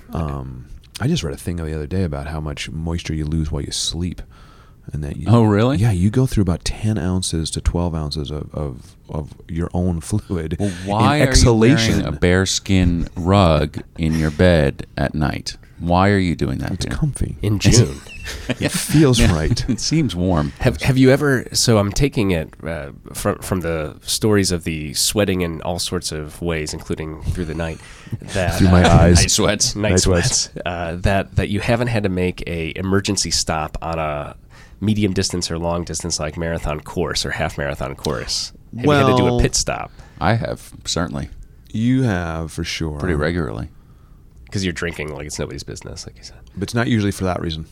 I just read a thing the other day about how much moisture you lose while you sleep. And that Oh, really? Yeah, you go through about 10 ounces to 12 ounces of your own fluid. Well, why in exhalation. are you wearing a bearskin rug in your bed at night? Why are you doing that? It's Peter? comfy. In June. It feels right. It seems warm. Have you ever? So I'm taking it from the stories of the sweating in all sorts of ways, including through the night. That Through my eyes. Night sweats. night Night sweats. That you haven't had to make a emergency stop on a medium distance or long distance like marathon course or half marathon course. Have you had to do a pit stop I have, certainly. You have, for sure. Pretty regularly. because you're drinking like it's nobody's business, like you said. But it's not usually for that reason.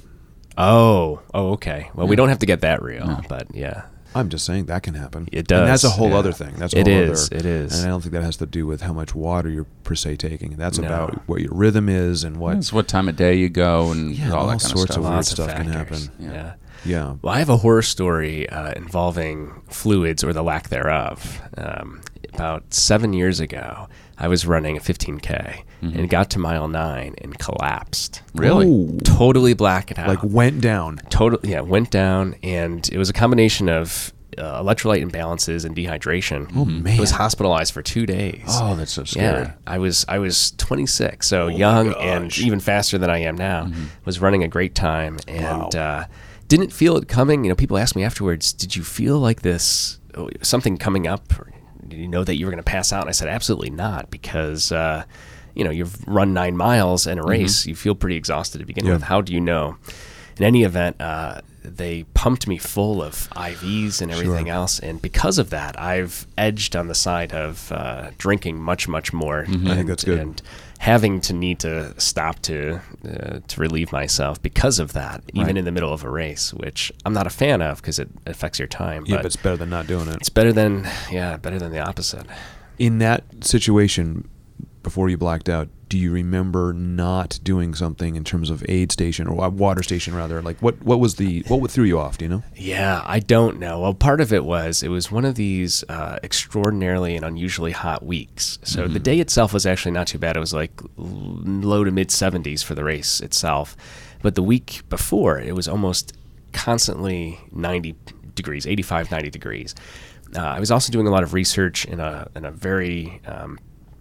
Oh, okay. Well, we don't have to get that real, but yeah. I'm just saying that can happen. It does. And that's a whole yeah. other thing. That's a It whole is. other, It is. And I don't think that has to do with how much water you're per se taking. That's No. about what your rhythm is and what. It's what time of day you go and all that kind sorts of of stuff. weird Lots stuff can factors. happen. Yeah. Yeah. Well, I have a horror story involving fluids or the lack thereof. About 7 years ago, I was running a 15K and got to mile 9 and collapsed. Really? Oh, Totally blacked out. like went down. Went down, and it was a combination of electrolyte imbalances and dehydration. Oh, man. I was hospitalized for 2 days. Oh, that's so scary. Yeah, I was 26, so young and even faster than I am now. Was running a great time and didn't feel it coming. You know, people asked me afterwards, "Did you feel like this something coming up? Or did you know that you were going to pass out?" And I said, "Absolutely not, because you've run 9 miles in a race. You feel pretty exhausted to begin with. How do you know?" In any event, they pumped me full of IVs and everything else, and because of that, I've edged on the side of drinking much, much more. I think that's good. And having to need to stop to relieve myself because of that, even in the middle of a race, which I'm not a fan of because it affects your time. Yeah, but but it's better than not doing it. it's better than the opposite. In that situation, before you blacked out, do you remember not doing something in terms of aid station or water station rather? Like what threw you off? Do you know? Yeah, I don't know. Well, part of it was one of these extraordinarily and unusually hot weeks. So the day itself was actually not too bad. It was like low to mid 70s for the race itself. But the week before, it was almost constantly 90 degrees, 85, 90 degrees. I was also doing a lot of research in a very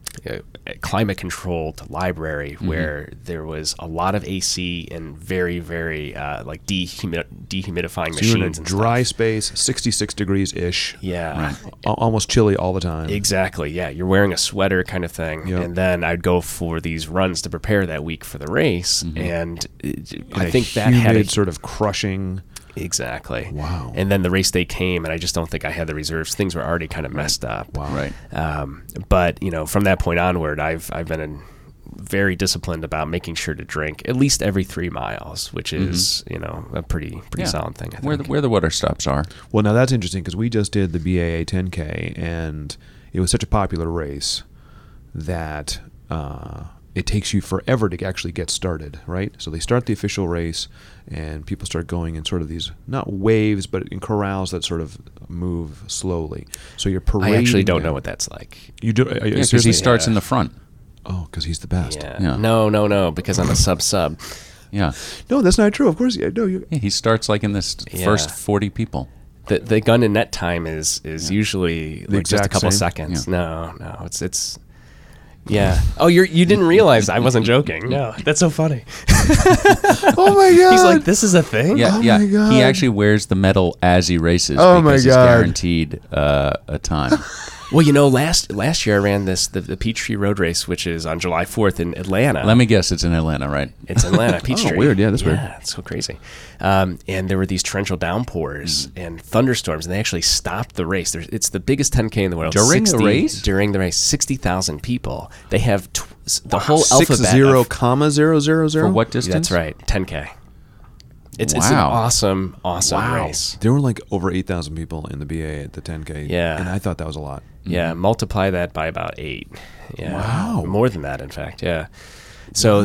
a climate-controlled library where there was a lot of AC and very, very like dehumidifying So you're in a machines and dry stuff. space, 66 degrees ish. Yeah. Almost chilly all the time. Exactly. Yeah, you're wearing a sweater kind of thing, Yep. and then I'd go for these runs to prepare that week for the race, and I think that humid, had a sort of crushing. exactly. Wow. And then the race day came, and I just don't think I had the reserves. Things were already kind of messed up. Wow. Right. But from that point onward, I've been very disciplined about making sure to drink at least every 3 miles, which is a pretty solid thing. I think. Where the water stops are. Well, now that's interesting because we just did the BAA 10K, and it was such a popular race that it takes you forever to actually get started, right? So they start the official race, and people start going in sort of these, not waves, but in corrals that sort of move slowly. So you're parading. I actually don't know down. what that's like. You do? Yeah, because Seriously? he starts in the front. Oh, because he's the best. Yeah. Yeah. No, because I'm a sub. Yeah. No, that's not true. Of course, no. You. Yeah, he starts like in this Yeah. first 40 people. The gun and net time is usually like just a exact couple same? seconds. No, it's yeah. Oh, you didn't realize I wasn't joking. No, that's so funny. Oh my God! He's like, this is a thing. Yeah, Oh yeah. my God. He actually wears the medal as he races Oh my because he's God. guaranteed a time. Well, last year I ran the Peachtree Road Race, which is on July 4th in Atlanta. Let me guess, it's in Atlanta, right? It's Atlanta, Peachtree. weird. Yeah, that's weird. Yeah, it's so crazy. And there were these torrential downpours and thunderstorms, and they actually stopped the race. It's the biggest 10K in the world. During the race? During the race, 60,000 people. They have the whole alphabet. 60,000. For what distance? That's right, 10K. It's an Wow. awesome race. There were like over 8,000 people in the BA at the 10K. Yeah. And I thought that was a lot. Yeah, multiply that by about 8. Yeah, Wow. more than that, in fact. Yeah. So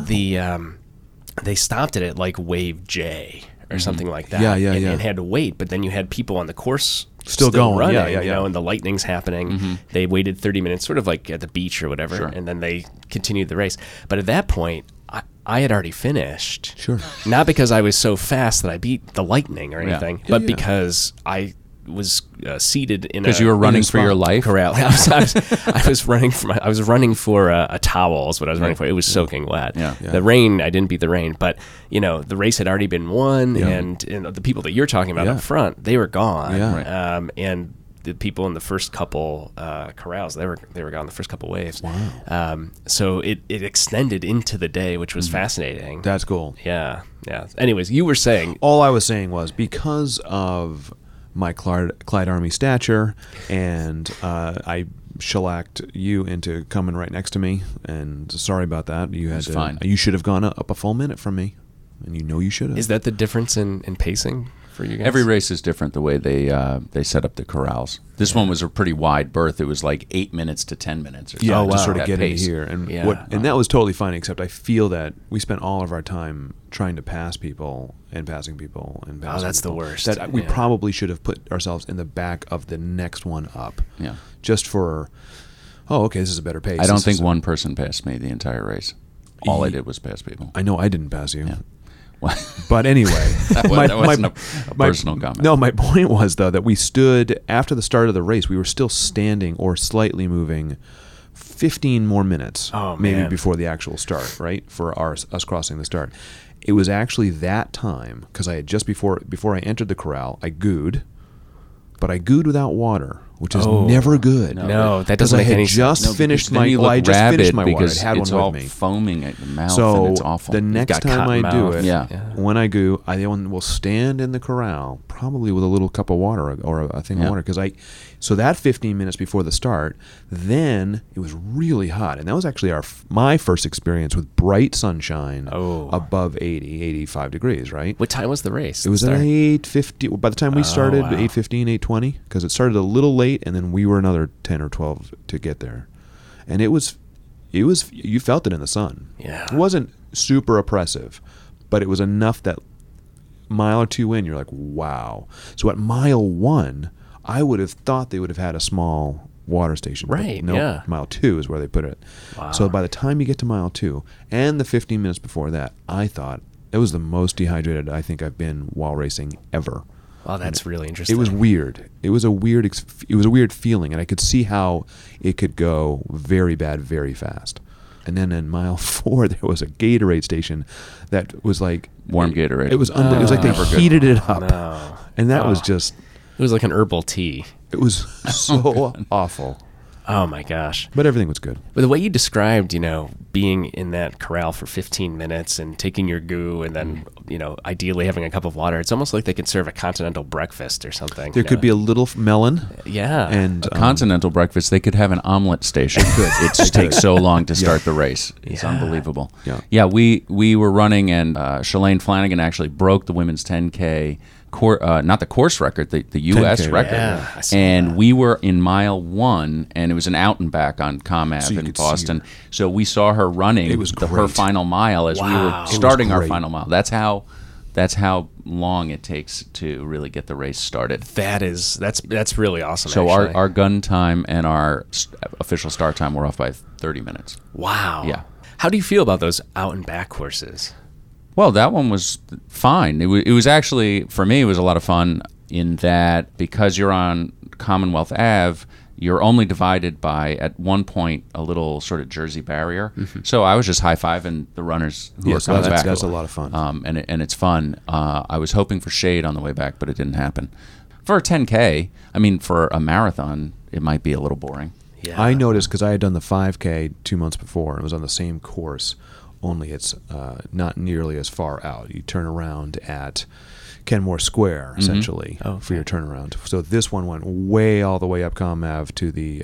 they stopped it at like wave J or something like that. Yeah, and had to wait. But then you had people on the course Still going. running, Yeah. and the lightning's happening. They waited 30 minutes, sort of like at the beach or whatever, Sure. and then they continued the race. But at that point, I had already finished. Sure. Not because I was so fast that I beat the lightning or anything, but yeah. because I was seated in Because you were running for your life? corral. I was running for a towel is what I was running for. It was soaking wet. Yeah. Yeah. The rain, I didn't beat the rain, but the race had already been won, and the people that you're talking about Yeah. up front, they were gone. Yeah. Right. And the people in the first couple corrals, they were gone the first couple waves. Wow. So it extended into the day, which was fascinating. That's cool. Yeah. Anyways, you were saying All I was saying was because of my Clyde Army stature, and I shellacked you into coming right next to me, and sorry about that. You had It's fine. You should have gone up a full minute from me, and you should have. is that the difference in pacing for you guys? Every race is different the way they set up the corrals. This one was a pretty wide berth. It was like 8 minutes to 10 minutes or something. Yeah, Oh, to wow. sort of That get pace. into here, and Yeah. and that was totally fine. Except I feel that we spent all of our time trying to pass people and passing people and passing. that's the people. worst. That we Yeah. probably should have put ourselves in the back of the next one up. Yeah. Just for, oh, okay, this is a better pace. I don't This think is- one person passed me the entire race. All I did was pass people. I know I didn't pass you. Yeah. Well, But anyway, that wasn't a personal comment. No, my point was though that we stood after the start of the race. We were still standing or slightly moving 15 more minutes, Oh, maybe man. before the actual start, right? For us crossing the start. It was actually that time because I had just before I entered the corral, I gooed, but I gooed without water, which is Oh. never good. No, that 'Cause doesn't I make had any just sense. finished then my. you Well, I look just finished rabid my water. I because had it's one all with me. foaming at the mouth, So and it's awful. the next got time I cotton do mouth. it, Yeah. when I go, I then will stand in the corral, probably with a little cup of water or a thing of Yeah. water, because so that 15 minutes before the start, then it was really hot, and that was actually my first experience with bright sunshine Oh. above 85 degrees, right? What time was the race? It was at Start? 8:50. By the time we started, wow. 8:15, 8:20, because it started a little late, and then we were another 10 or 12 to get there, and it was you felt it in the sun. Yeah. It wasn't super oppressive, but it was enough that mile or two in, you're like, wow. So at mile 1, I would have thought they would have had a small water station. but Right, nope, yeah. Mile 2 is where they put it. Wow. So by the time you get to mile 2 and the 15 minutes before that, I thought it was the most dehydrated I think I've been while racing ever. Wow, that's really interesting. It was weird. It was a weird feeling, and I could see how it could go very bad very fast. And then in mile 4, there was a Gatorade station that was like Warm Gatorade. It was it was like they heated it up, No. and that was just. It was like an herbal tea. It was so awful, Oh my gosh. but everything was good. But the way you described, being in that corral for 15 minutes and taking your goo and then, ideally having a cup of water, it's almost like they could serve a continental breakfast or something. There could be a little melon Yeah. and Continental breakfast. They could have an omelet station. It just takes so long to start the race. It's unbelievable. Yeah. We were running, and Shalane Flanagan actually broke the women's 10K. Not the course record, the U.S. 10K, record. Yeah, I saw And that. we were in mile 1, and it was an out and back on Comm So Ave you in could see Boston. her. So we saw her running It was her great. final mile as we Wow. were It was starting our great. final mile. That's how long it takes to really get the race started. That's really awesome. So actually. our gun time and our official start time were off by 30 minutes. Wow. Yeah. How do you feel about those out and back courses? Well, that one was fine. It was actually, for me, it was a lot of fun in that because you're on Commonwealth Ave, you're only divided by, at one point, a little sort of Jersey barrier. So I was just high-fiving the runners who Yes, were coming back. that's a lot of fun. And it's fun. I was hoping for shade on the way back, but it didn't happen. For a 10K, for a marathon, it might be a little boring. Yeah. I noticed because I had done the 5K 2 months before, and it was on the same course, only it's not nearly as far out. You turn around at Kenmore Square, essentially, for your turnaround. So this one went way all the way up Comm Ave to the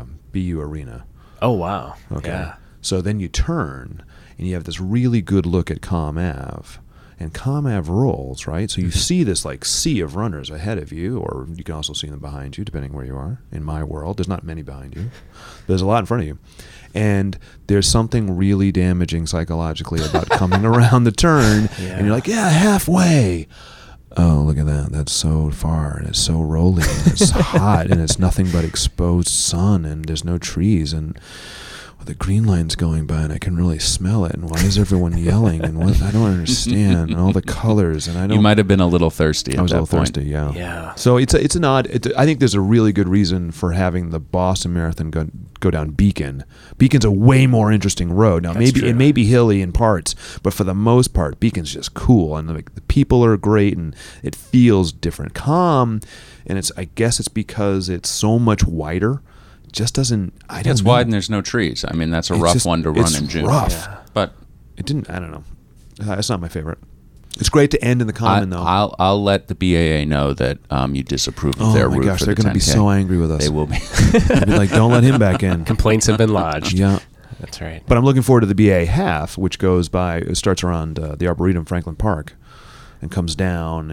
BU Arena. Oh, wow. Okay. Yeah. So then you turn, and you have this really good look at Comm Ave. And Comm Ave rolls, right? So you see this like sea of runners ahead of you, or you can also see them behind you, depending where you are. In my world, there's not many behind you. There's a lot in front of you. And there's something really damaging psychologically about coming around the turn, and you're like, yeah, halfway. Oh, look at that. That's so far, and it's so rolling, and it's hot, and it's nothing but exposed sun, and there's no trees, and the green line's going by, and I can really smell it, and why is everyone yelling, and what I don't understand, and all the colors, and I don't. You might have been a little thirsty at I was a that little point. thirsty, yeah. Yeah. So it's an odd. I think there's a really good reason for having the Boston Marathon go down Beacon. Beacon's a way more interesting road. Now maybe it may be hilly in parts, but for the most part, Beacon's just cool, and the people are great, and it feels different. Calm, and I guess it's because it's so much wider. Just doesn't. It's wide and there's no trees. That's a rough one to run in June. Rough. Yeah. But It didn't. I don't know. It's not my favorite. It's great to end in the common though. I'll let the BAA know that you disapprove of their oh my route gosh, for they're the going to be 10K. so angry with us. They will be. They'll be like, don't let him back in. Complaints have been lodged. Yeah. That's right. But I'm looking forward to the BA half, which goes by. It starts around the Arboretum, Franklin Park, and comes down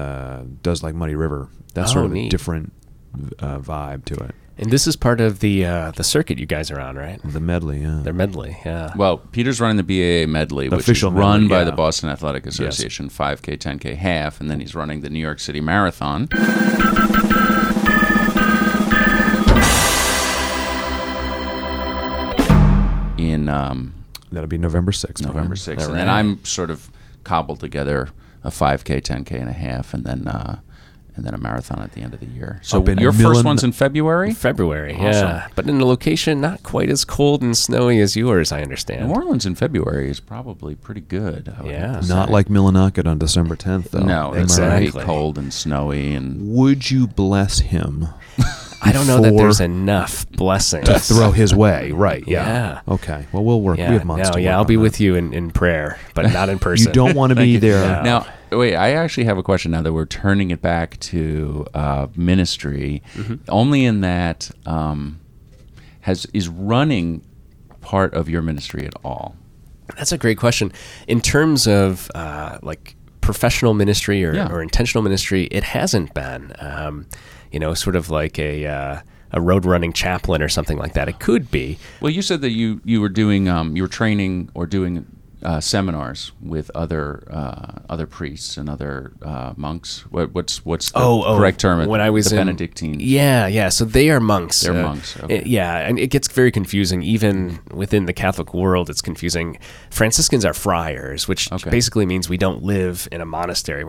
and does like Muddy River. That's sort of a neat. different vibe to it. And this is part of the circuit you guys are on, right? The medley, yeah. Their medley, yeah. Well, Peter's running the BAA medley, which Official is run medley, by yeah. the Boston Athletic Association, 5K, 10K, half, and then he's running the New York City Marathon. In That'll be November 6th. November 6th. All And then right. I'm sort of cobbled together a 5K, 10K, and a half, and then a marathon at the end of the year. So Up in your first Millen- one's in February? February, Awesome. yeah. But in a location not quite as cold and snowy as yours, I understand. New Orleans in February is probably pretty good. I would Yeah. have to Not say. like Millinocket on December 10th, though. No, Am I it's right? very Exactly. cold and snowy, and Would you bless him I don't know that before- there's enough blessings. to throw his way? Right, yeah. Yeah. Okay, well, we'll work. Yeah, We have months to work I'll on be that. with you in prayer, but not in person. You don't want to be there. Now, wait, I actually have a question now that we're turning it back to ministry, only in that is running part of your ministry at all? That's a great question. In terms of like professional ministry Yeah. or intentional ministry, it hasn't been. Sort of like a road running chaplain or something like that. It could be. Well, you said that you were doing you were training or doing seminars with other priests and other monks. What's the correct term? When I was the in Benedictine. Yeah. So they are monks. They're monks, okay. And it gets very confusing. Even within the Catholic world, it's confusing. Franciscans are friars, which Okay. basically means we don't live in a monastery. We're not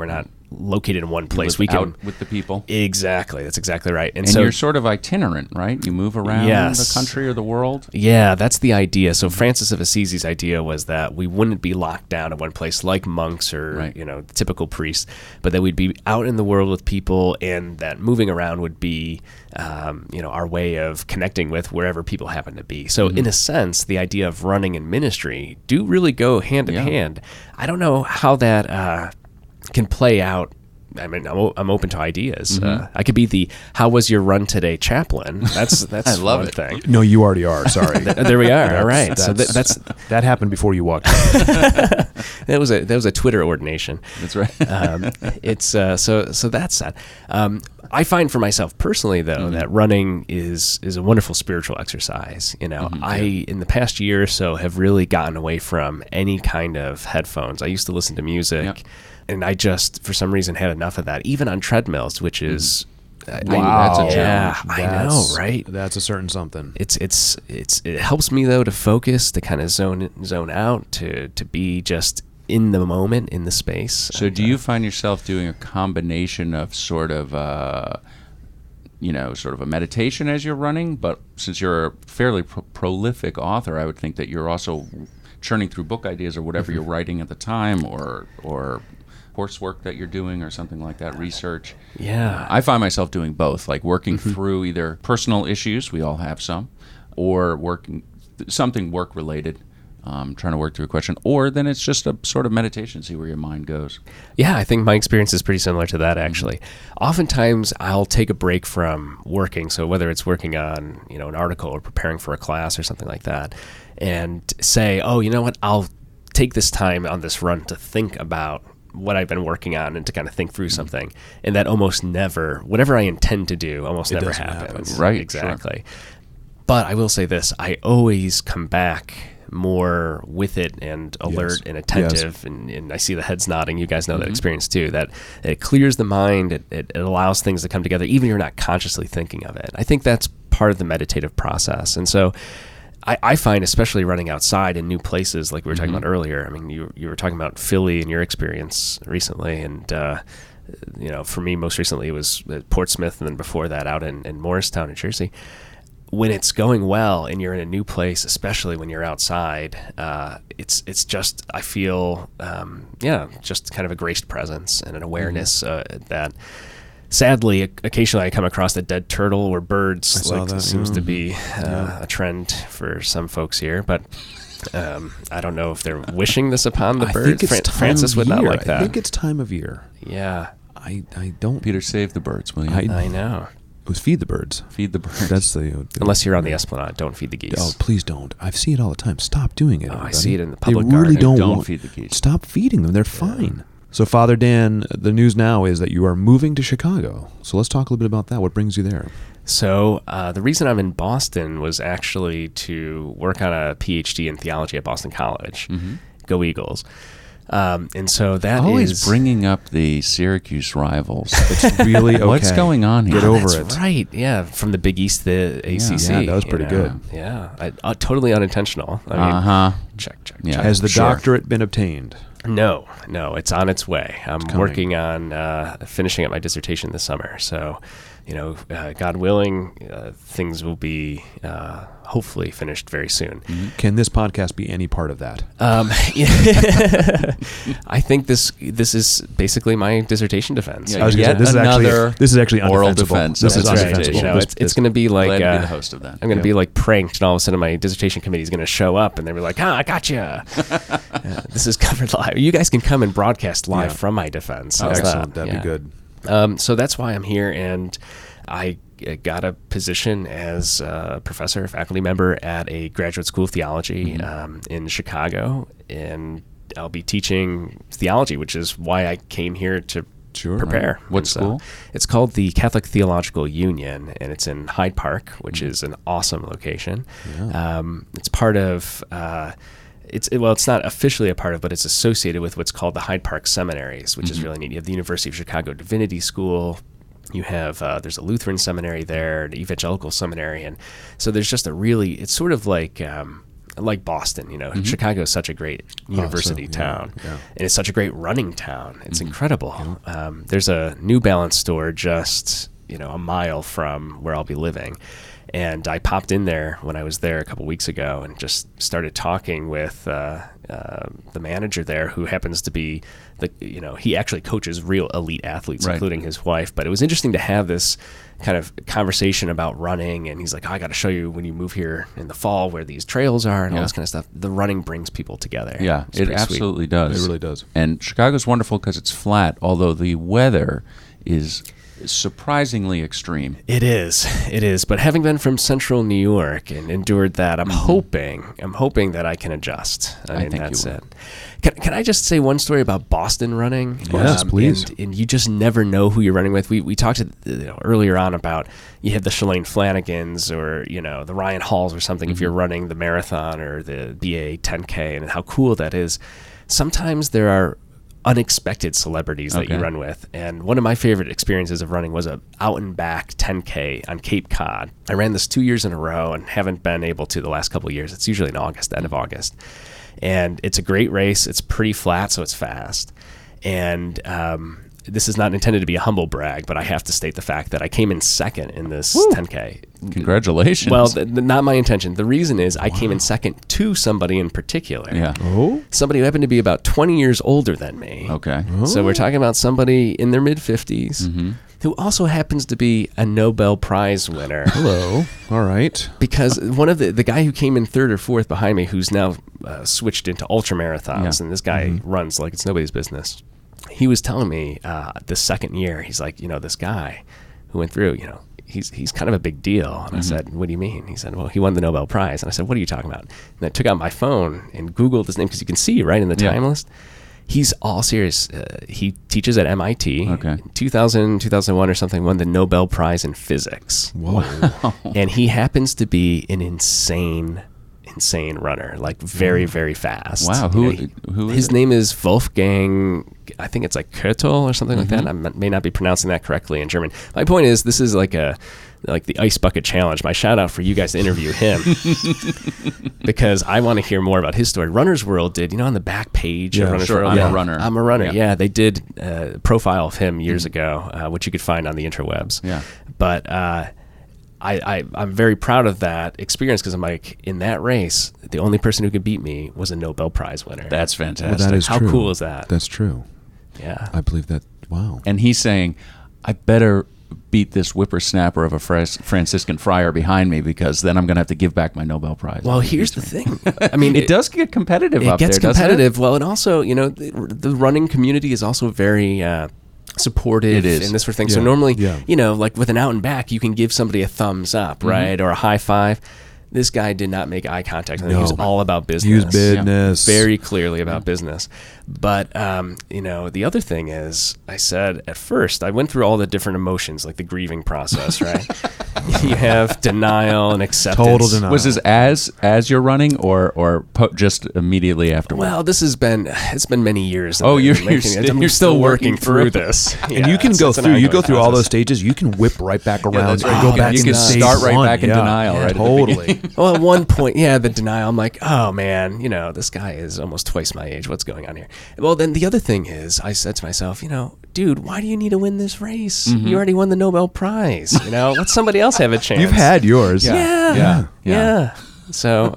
located in one place. We can out with the people. Exactly. That's exactly right. And so you're sort of itinerant, right? You move around the country or the world. Yeah, that's the idea. So Francis of Assisi's idea was that we wouldn't be locked down in one place like monks or typical priests, but that we'd be out in the world with people, and that moving around would be our way of connecting with wherever people happen to be. So in a sense, the idea of running and ministry do really go hand in hand. I don't know how that can play out. I mean, I'm open to ideas. I could be the "How was your run today?" chaplain. That's I love one it. thing. No, you already are. Sorry. There we are. All right. So that happened before you walked in. that was a Twitter ordination. That's right. It's so that's that. I find for myself personally, though, that running is a wonderful spiritual exercise. I in the past year or so have really gotten away from any kind of headphones. I used to listen to music. Yep. And I just, for some reason, had enough of that, even on treadmills, which is... Wow. That's a challenge. Yeah, I know, right? That's a certain something. It helps me, though, to focus, to kind of zone out, to be just in the moment, in the space. So do you find yourself doing a combination of sort of a meditation as you're running? But since you're a fairly prolific author, I would think that you're also churning through book ideas or whatever you're writing at the time, or coursework that you're doing or something like that, research. Yeah. I find myself doing both, like working through either personal issues, we all have some, or working something work-related, trying to work through a question, or then it's just a sort of meditation, see where your mind goes. Yeah, I think my experience is pretty similar to that, actually. Oftentimes, I'll take a break from working, so whether it's working on an article or preparing for a class or something like that, and say, oh, you know what, I'll take this time on this run to think about what I've been working on and to kind of think through something. And that almost never, whatever I intend to do, almost never happens. Right. Exactly. Sure. But I will say this, I always come back more with it and alert and attentive, and I see the heads nodding. You guys know that experience too, that it clears the mind, it allows things to come together, even if you're not consciously thinking of it. I think that's part of the meditative process. And so I find, especially running outside in new places, like we were talking about earlier. I mean, you were talking about Philly and your experience recently, and for me, most recently it was at Portsmouth, and then before that, out in Morristown, New Jersey. When it's going well and you're in a new place, especially when you're outside, it's just, I feel, just kind of a graced presence and an awareness that. Sadly, occasionally I come across a dead turtle or birds. Like that seems to be a trend for some folks here, but I don't know if they're wishing this upon the birds. Francis would not like that. I think it's time of year. Yeah. I don't... Peter, save the birds, will you? I know. It was feed the birds. Feed the birds. That's the... Unless you're on the Esplanade, don't feed the geese. Oh, please don't. I see it all the time. Stop doing it. I see it in the public garden. They really don't feed the geese. Stop feeding them. They're fine. So, Father Dan, the news now is that you are moving to Chicago. So let's talk a little bit about that. What brings you there? So the reason I'm in Boston was actually to work on a PhD in theology at Boston College. Go Eagles. And so that always bringing up the Syracuse rivals. It's really okay. What's going on here? Get over that's it. Right. Yeah. From the Big East, the ACC. Yeah, that was pretty good. Yeah. Totally unintentional. I mean, check. Yeah. Has the doctorate been obtained? No, it's on its way. I'm working on finishing up my dissertation this summer. So, God willing, things will be hopefully finished very soon. Can this podcast be any part of that? I think this is basically my dissertation defense. I was going to say, this is actually moral undefensible. Defense. This is undefensible. undefensible. It's going to be like glad to be the host of that. I'm going to be like pranked, and all of a sudden my dissertation committee is going to show up, and they'll be like, I gotcha. This is covered live. You guys can come and broadcast live from my defense. Excellent. That'd be good. So that's why I'm here, and I got a position as a professor, faculty member at a graduate school of theology in Chicago, and I'll be teaching theology, which is why I came here to prepare. What school? It's called the Catholic Theological Union, and it's in Hyde Park, which is an awesome location. Yeah. It's part of... It's not officially a part of, but it's associated with what's called the Hyde Park Seminaries, which is really neat. You have the University of Chicago Divinity School. You have, there's a Lutheran seminary there, an evangelical seminary. And so there's just it's sort of like like Boston, Chicago is such a great university town, and it's such a great running town. It's incredible. There's a New Balance store just a mile from where I'll be living. And I popped in there when I was there a couple weeks ago and just started talking with the manager there, who happens to be he actually coaches real elite athletes, including his wife. But it was interesting to have this kind of conversation about running. And he's like, I got to show you when you move here in the fall where these trails are and all this kind of stuff. The running brings people together. Yeah, it absolutely does. It really does. And Chicago's wonderful because it's flat, although the weather is surprisingly extreme. It is. But having been from central New York and endured that, I'm hoping that I can adjust. I mean, think that's you will. it. Can I just say one story about Boston running? Yes, please. And you just never know who you're running with. We talked earlier on about you have the Shalane Flanagans or the Ryan Halls or something if you're running the marathon or the BA 10K, and how cool that is. Sometimes there are unexpected celebrities that you run with, and one of my favorite experiences of running was a out and back 10K on Cape Cod. I ran this 2 years in a row and haven't been able to the last couple of years. It's usually in August, end of August, and it's a great race. It's pretty flat, so it's fast, and this is not intended to be a humble brag, but I have to state the fact that I came in second in this 10K. Congratulations. Well, not my intention. The reason is I came in second to somebody in particular. Yeah. Oh. Somebody who happened to be about 20 years older than me. Okay. So we're talking about somebody in their mid-50s who also happens to be a Nobel Prize winner. Hello. All right. Because one of the guy who came in third or fourth behind me, who's now switched into ultramarathons, and this guy runs like it's nobody's business. He was telling me the second year, he's like, this guy who went through, he's kind of a big deal. And I said, what do you mean? He said, well, he won the Nobel Prize. And I said, what are you talking about? And I took out my phone and Googled his name because you can see right in the time list. He's all serious. He teaches at MIT. Okay. 2000, 2001 or something, won the Nobel Prize in physics. Whoa. And he happens to be an insane runner, like very, very fast. Wow. Who is his it? name is Wolfgang, I think it's like Köttel or something like that. I may not be pronouncing that correctly in German. My point is, this is like the Ice Bucket Challenge. My shout out for you guys to interview him because I want to hear more about his story. Runner's World did, on the back page of Runner's World. I'm a runner. I'm a runner. Yeah, they did a profile of him years ago, which you could find on the interwebs. Yeah. But I'm very proud of that experience because I'm like, in that race, the only person who could beat me was a Nobel Prize winner. That's fantastic. Well, that is How true. cool is that? That's true. Yeah. I believe that. Wow. And he's saying, I better beat this whippersnapper of a Franciscan friar behind me because then I'm going to have to give back my Nobel Prize. Well, here's the thing. I mean, it does get competitive up It gets there, competitive. Well, and also, the running community is also very supportive It is. and this sort of thing. Yeah. So normally, Yeah. like with an out and back, you can give somebody a thumbs up, right? Or a high five. This guy did not make eye contact. I think he was all about business. Use business. Very clearly about business. But, the other thing is, I said at first, I went through all the different emotions, like the grieving process, right? You have denial and acceptance. Total denial. Was this as you're running or just immediately afterwards? Well, it's been many years. Oh, you're I'm still working through through this. And you can go through. You go through all those stages. You can whip right back around. that's right. And go back You into can stage start right one. back in denial right at the Totally. Well, at one point, the denial. I'm like, oh man, this guy is almost twice my age. What's going on here? Well, then the other thing is, I said to myself, dude, why do you need to win this race? You already won the Nobel Prize. Let somebody else have a chance. You've had yours. Yeah. So,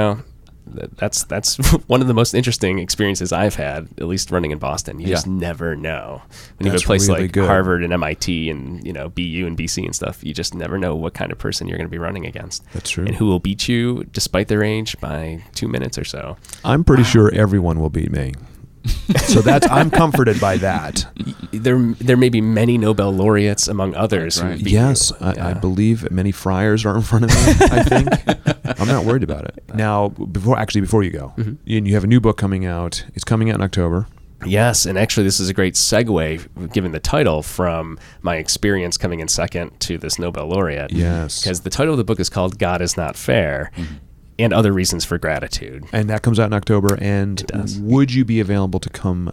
that's one of the most interesting experiences I've had, at least running in Boston. You just never know. When you have a That's place really like good. Harvard and MIT and, BU and BC and stuff, you just never know what kind of person you're going to be running against. That's true. And who will beat you despite their age by 2 minutes or so. I'm pretty sure everyone will beat me. So I'm comforted by that. There may be many Nobel laureates among others. That's right. Who beat Yes, you. I believe many friars are in front of me. I think I'm not worried about it. Now, before you go, and you have a new book coming out. It's coming out in October. Yes, and actually this is a great segue, given the title, from my experience coming in second to this Nobel laureate. Yes. Because the title of the book is called God is Not Fair, and Other Reasons for Gratitude. And that comes out in October. And It does. would you be available to come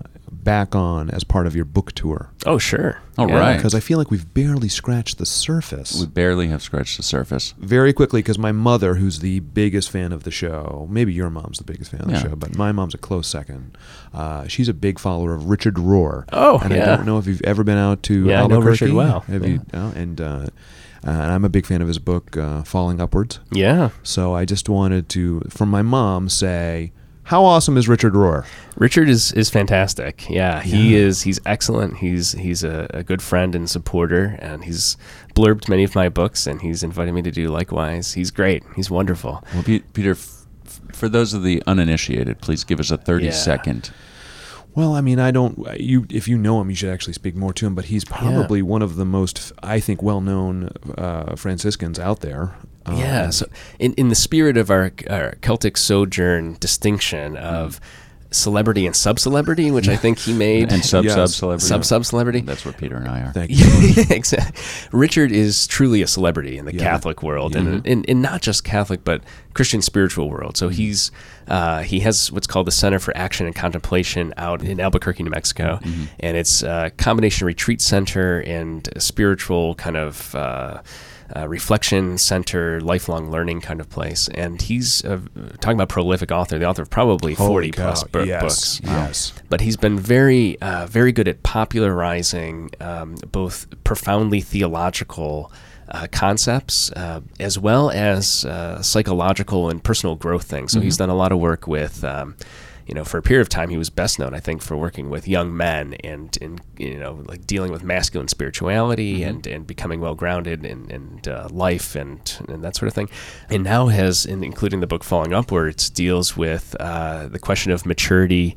back on as part of your book tour. Oh, sure. All right. Because I feel like we've barely scratched the surface. We barely have scratched the surface. Very quickly, because my mother, who's the biggest fan of the show, maybe your mom's the biggest fan of the show, but my mom's a close second. She's a big follower of Richard Rohr. Oh, and yeah. I don't know if you've ever been out to Yeah, I know Albuquerque. Richard well. Have you? And I'm a big fan of his book, Falling Upwards. Yeah. So I just wanted to, from my mom, say, how awesome is Richard Rohr? Richard is fantastic. Yeah, he's excellent. He's a good friend and supporter, and he's blurbed many of my books, and he's invited me to do likewise. He's great. He's wonderful. Well, Peter, for those of the uninitiated, please give us a 30-second. Well, I mean, if you know him, you should actually speak more to him, but he's probably one of the most, I think, well-known Franciscans out there. Yeah, so in the spirit of our Celtic Sojourn distinction of celebrity and sub-celebrity, which I think he made. And sub-celebrity. Sub-celebrity. That's what Peter and I are. Thank you. Exactly. Richard is truly a celebrity in the Catholic world, and in not just Catholic, but Christian spiritual world. So he has what's called the Center for Action and Contemplation out in Albuquerque, New Mexico, and it's a combination retreat center and a spiritual kind of reflection center, lifelong learning kind of place. And he's talking about prolific author, the author of probably 40 plus books. Yes. But he's been very good at popularizing both profoundly theological concepts as well as psychological and personal growth things. So he's done a lot of work with for a period of time, he was best known, I think, for working with young men and like dealing with masculine spirituality and becoming well-grounded in life and that sort of thing. And now including the book Falling Upwards, deals with the question of maturity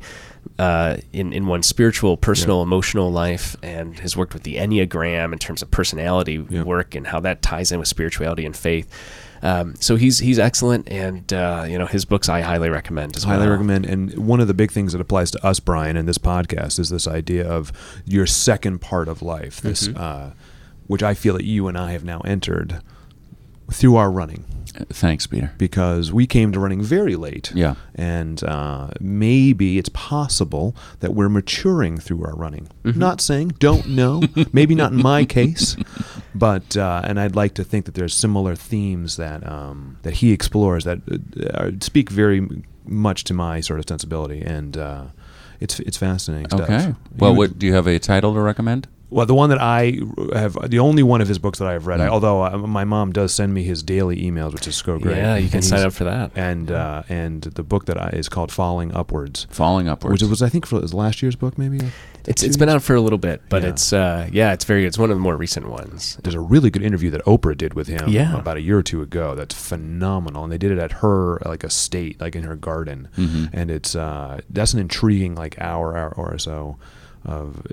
in one's spiritual, personal, emotional life, and has worked with the Enneagram in terms of personality work and how that ties in with spirituality and faith. So he's excellent, and his books I highly recommend as well. Highly recommend. And one of the big things that applies to us, Brian, in this podcast is this idea of your second part of life, this which I feel that you and I have now entered through our running. Thanks, Peter. Because we came to running very late. Yeah. And maybe it's possible that we're maturing through our running. Not saying, don't know. Maybe not in my case. But, and I'd like to think that there's similar themes that he explores that speak very much to my sort of sensibility. And it's fascinating stuff. Okay. Well, do you have a title to recommend? Well, the one that I have, the only one of his books that I have read, although my mom does send me his daily emails, which is so great. Yeah, you can sign up for that. And the book that is called Falling Upwards. Falling Upwards. Which was, I think, for his last year's book, maybe? It's been out for a little bit, but it's very good. It's one of the more recent ones. There's a really good interview that Oprah did with him about a year or two ago. That's phenomenal, and they did it at her estate, like in her garden, and it's that's an intriguing hour or so of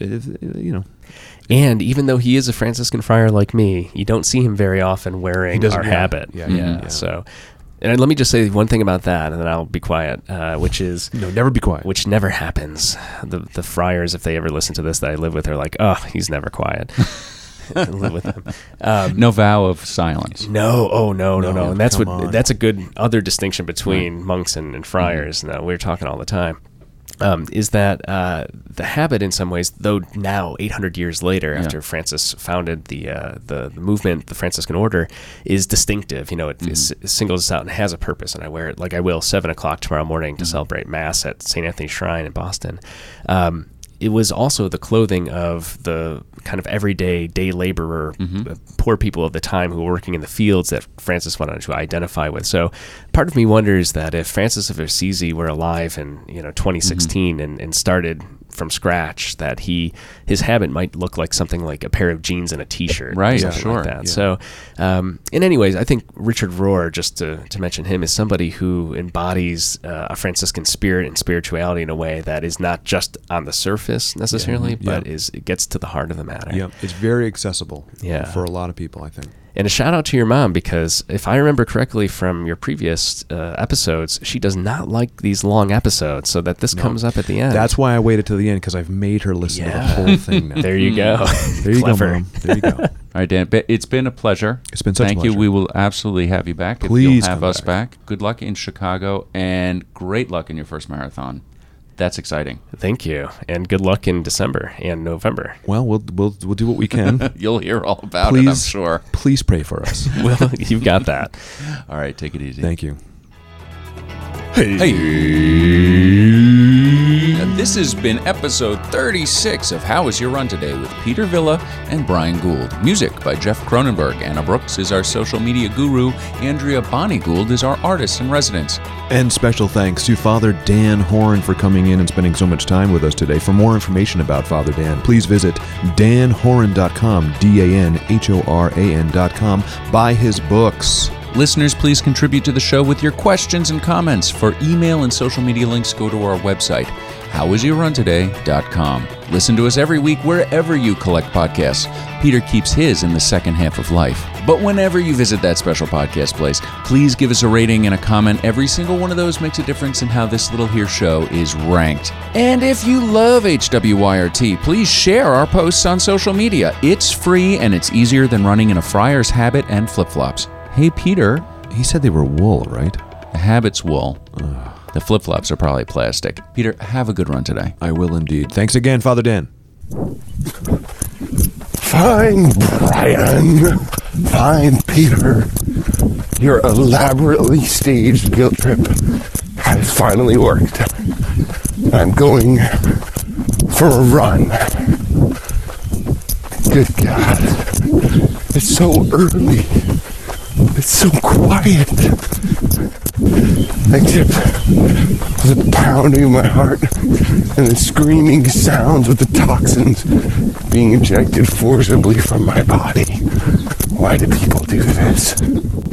And even though he is a Franciscan friar like me, you don't see him very often wearing our habit. So. And let me just say one thing about that, and then I'll be quiet, which is... No, never be quiet. Which never happens. The friars, if they ever listen to this that I live with, are like, oh, he's never quiet. I live with him. No vow of silence. No. And that's a good other distinction between monks and friars. No, we're talking all the time. Is that the habit in some ways, though now 800 years later, after Francis founded the movement, the Franciscan order, is distinctive. It singles us out and has a purpose. And I wear it like I will 7 o'clock tomorrow morning to celebrate Mass at St. Anthony's Shrine in Boston. It was also the clothing of the kind of everyday day laborer, poor people of the time who were working in the fields that Francis wanted to identify with. So part of me wonders that if Francis of Assisi were alive in 2016 and started from scratch, that his habit might look like something like a pair of jeans and a T-shirt, right? Like that. Yeah. So, in any ways, I think Richard Rohr, just to mention him, is somebody who embodies a Franciscan spirit and spirituality in a way that is not just on the surface necessarily, but it gets to the heart of the matter. Yeah, it's very accessible. For a lot of people, I think. And a shout out to your mom, because if I remember correctly from your previous episodes, she does not like these long episodes, so that this comes up at the end. That's why I waited till the end, because I've made her listen to the whole thing now. There you go. There you go, Mom. There you go. All right, Dan, it's been a pleasure. It's been such a pleasure. Thank you. We will absolutely have you back. Please if you'll have us back. Good luck in Chicago, and great luck in your first marathon. That's exciting. Thank you, and good luck in December and November. Well, we'll do what we can. You'll hear all about it, I'm sure. Please pray for us. Well, you've got that. All right, take it easy. Thank you. Hey. And this has been episode 36 of How Was Your Run Today with Peter Villa and Brian Gould. Music by Jeff Cronenberg. Anna Brooks is our social media guru. Andrea Bonnie Gould is our artist in residence. And special thanks to Father Dan Horn for coming in and spending so much time with us today. For more information about Father Dan, please visit danhoran.com, DANHORAN.com. Buy his books. Listeners, please contribute to the show with your questions and comments. For email and social media links, go to our website, howwasyourruntoday.com. Listen to us every week wherever you collect podcasts. Peter keeps his in the second half of life. But whenever you visit that special podcast place, please give us a rating and a comment. Every single one of those makes a difference in how this little here show is ranked. And if you love HWYRT, please share our posts on social media. It's free and it's easier than running in a friar's habit and flip-flops. Hey, Peter. He said they were wool, right? The habit's wool. The flip-flops are probably plastic. Peter, have a good run today. I will indeed. Thanks again, Father Dan. Fine, Brian. Fine, Peter. Your elaborately staged guilt trip has finally worked. I'm going for a run. Good God. It's so early. It's so quiet. Except for the pounding of my heart and the screaming sounds of the toxins being ejected forcibly from my body. Why do people do this?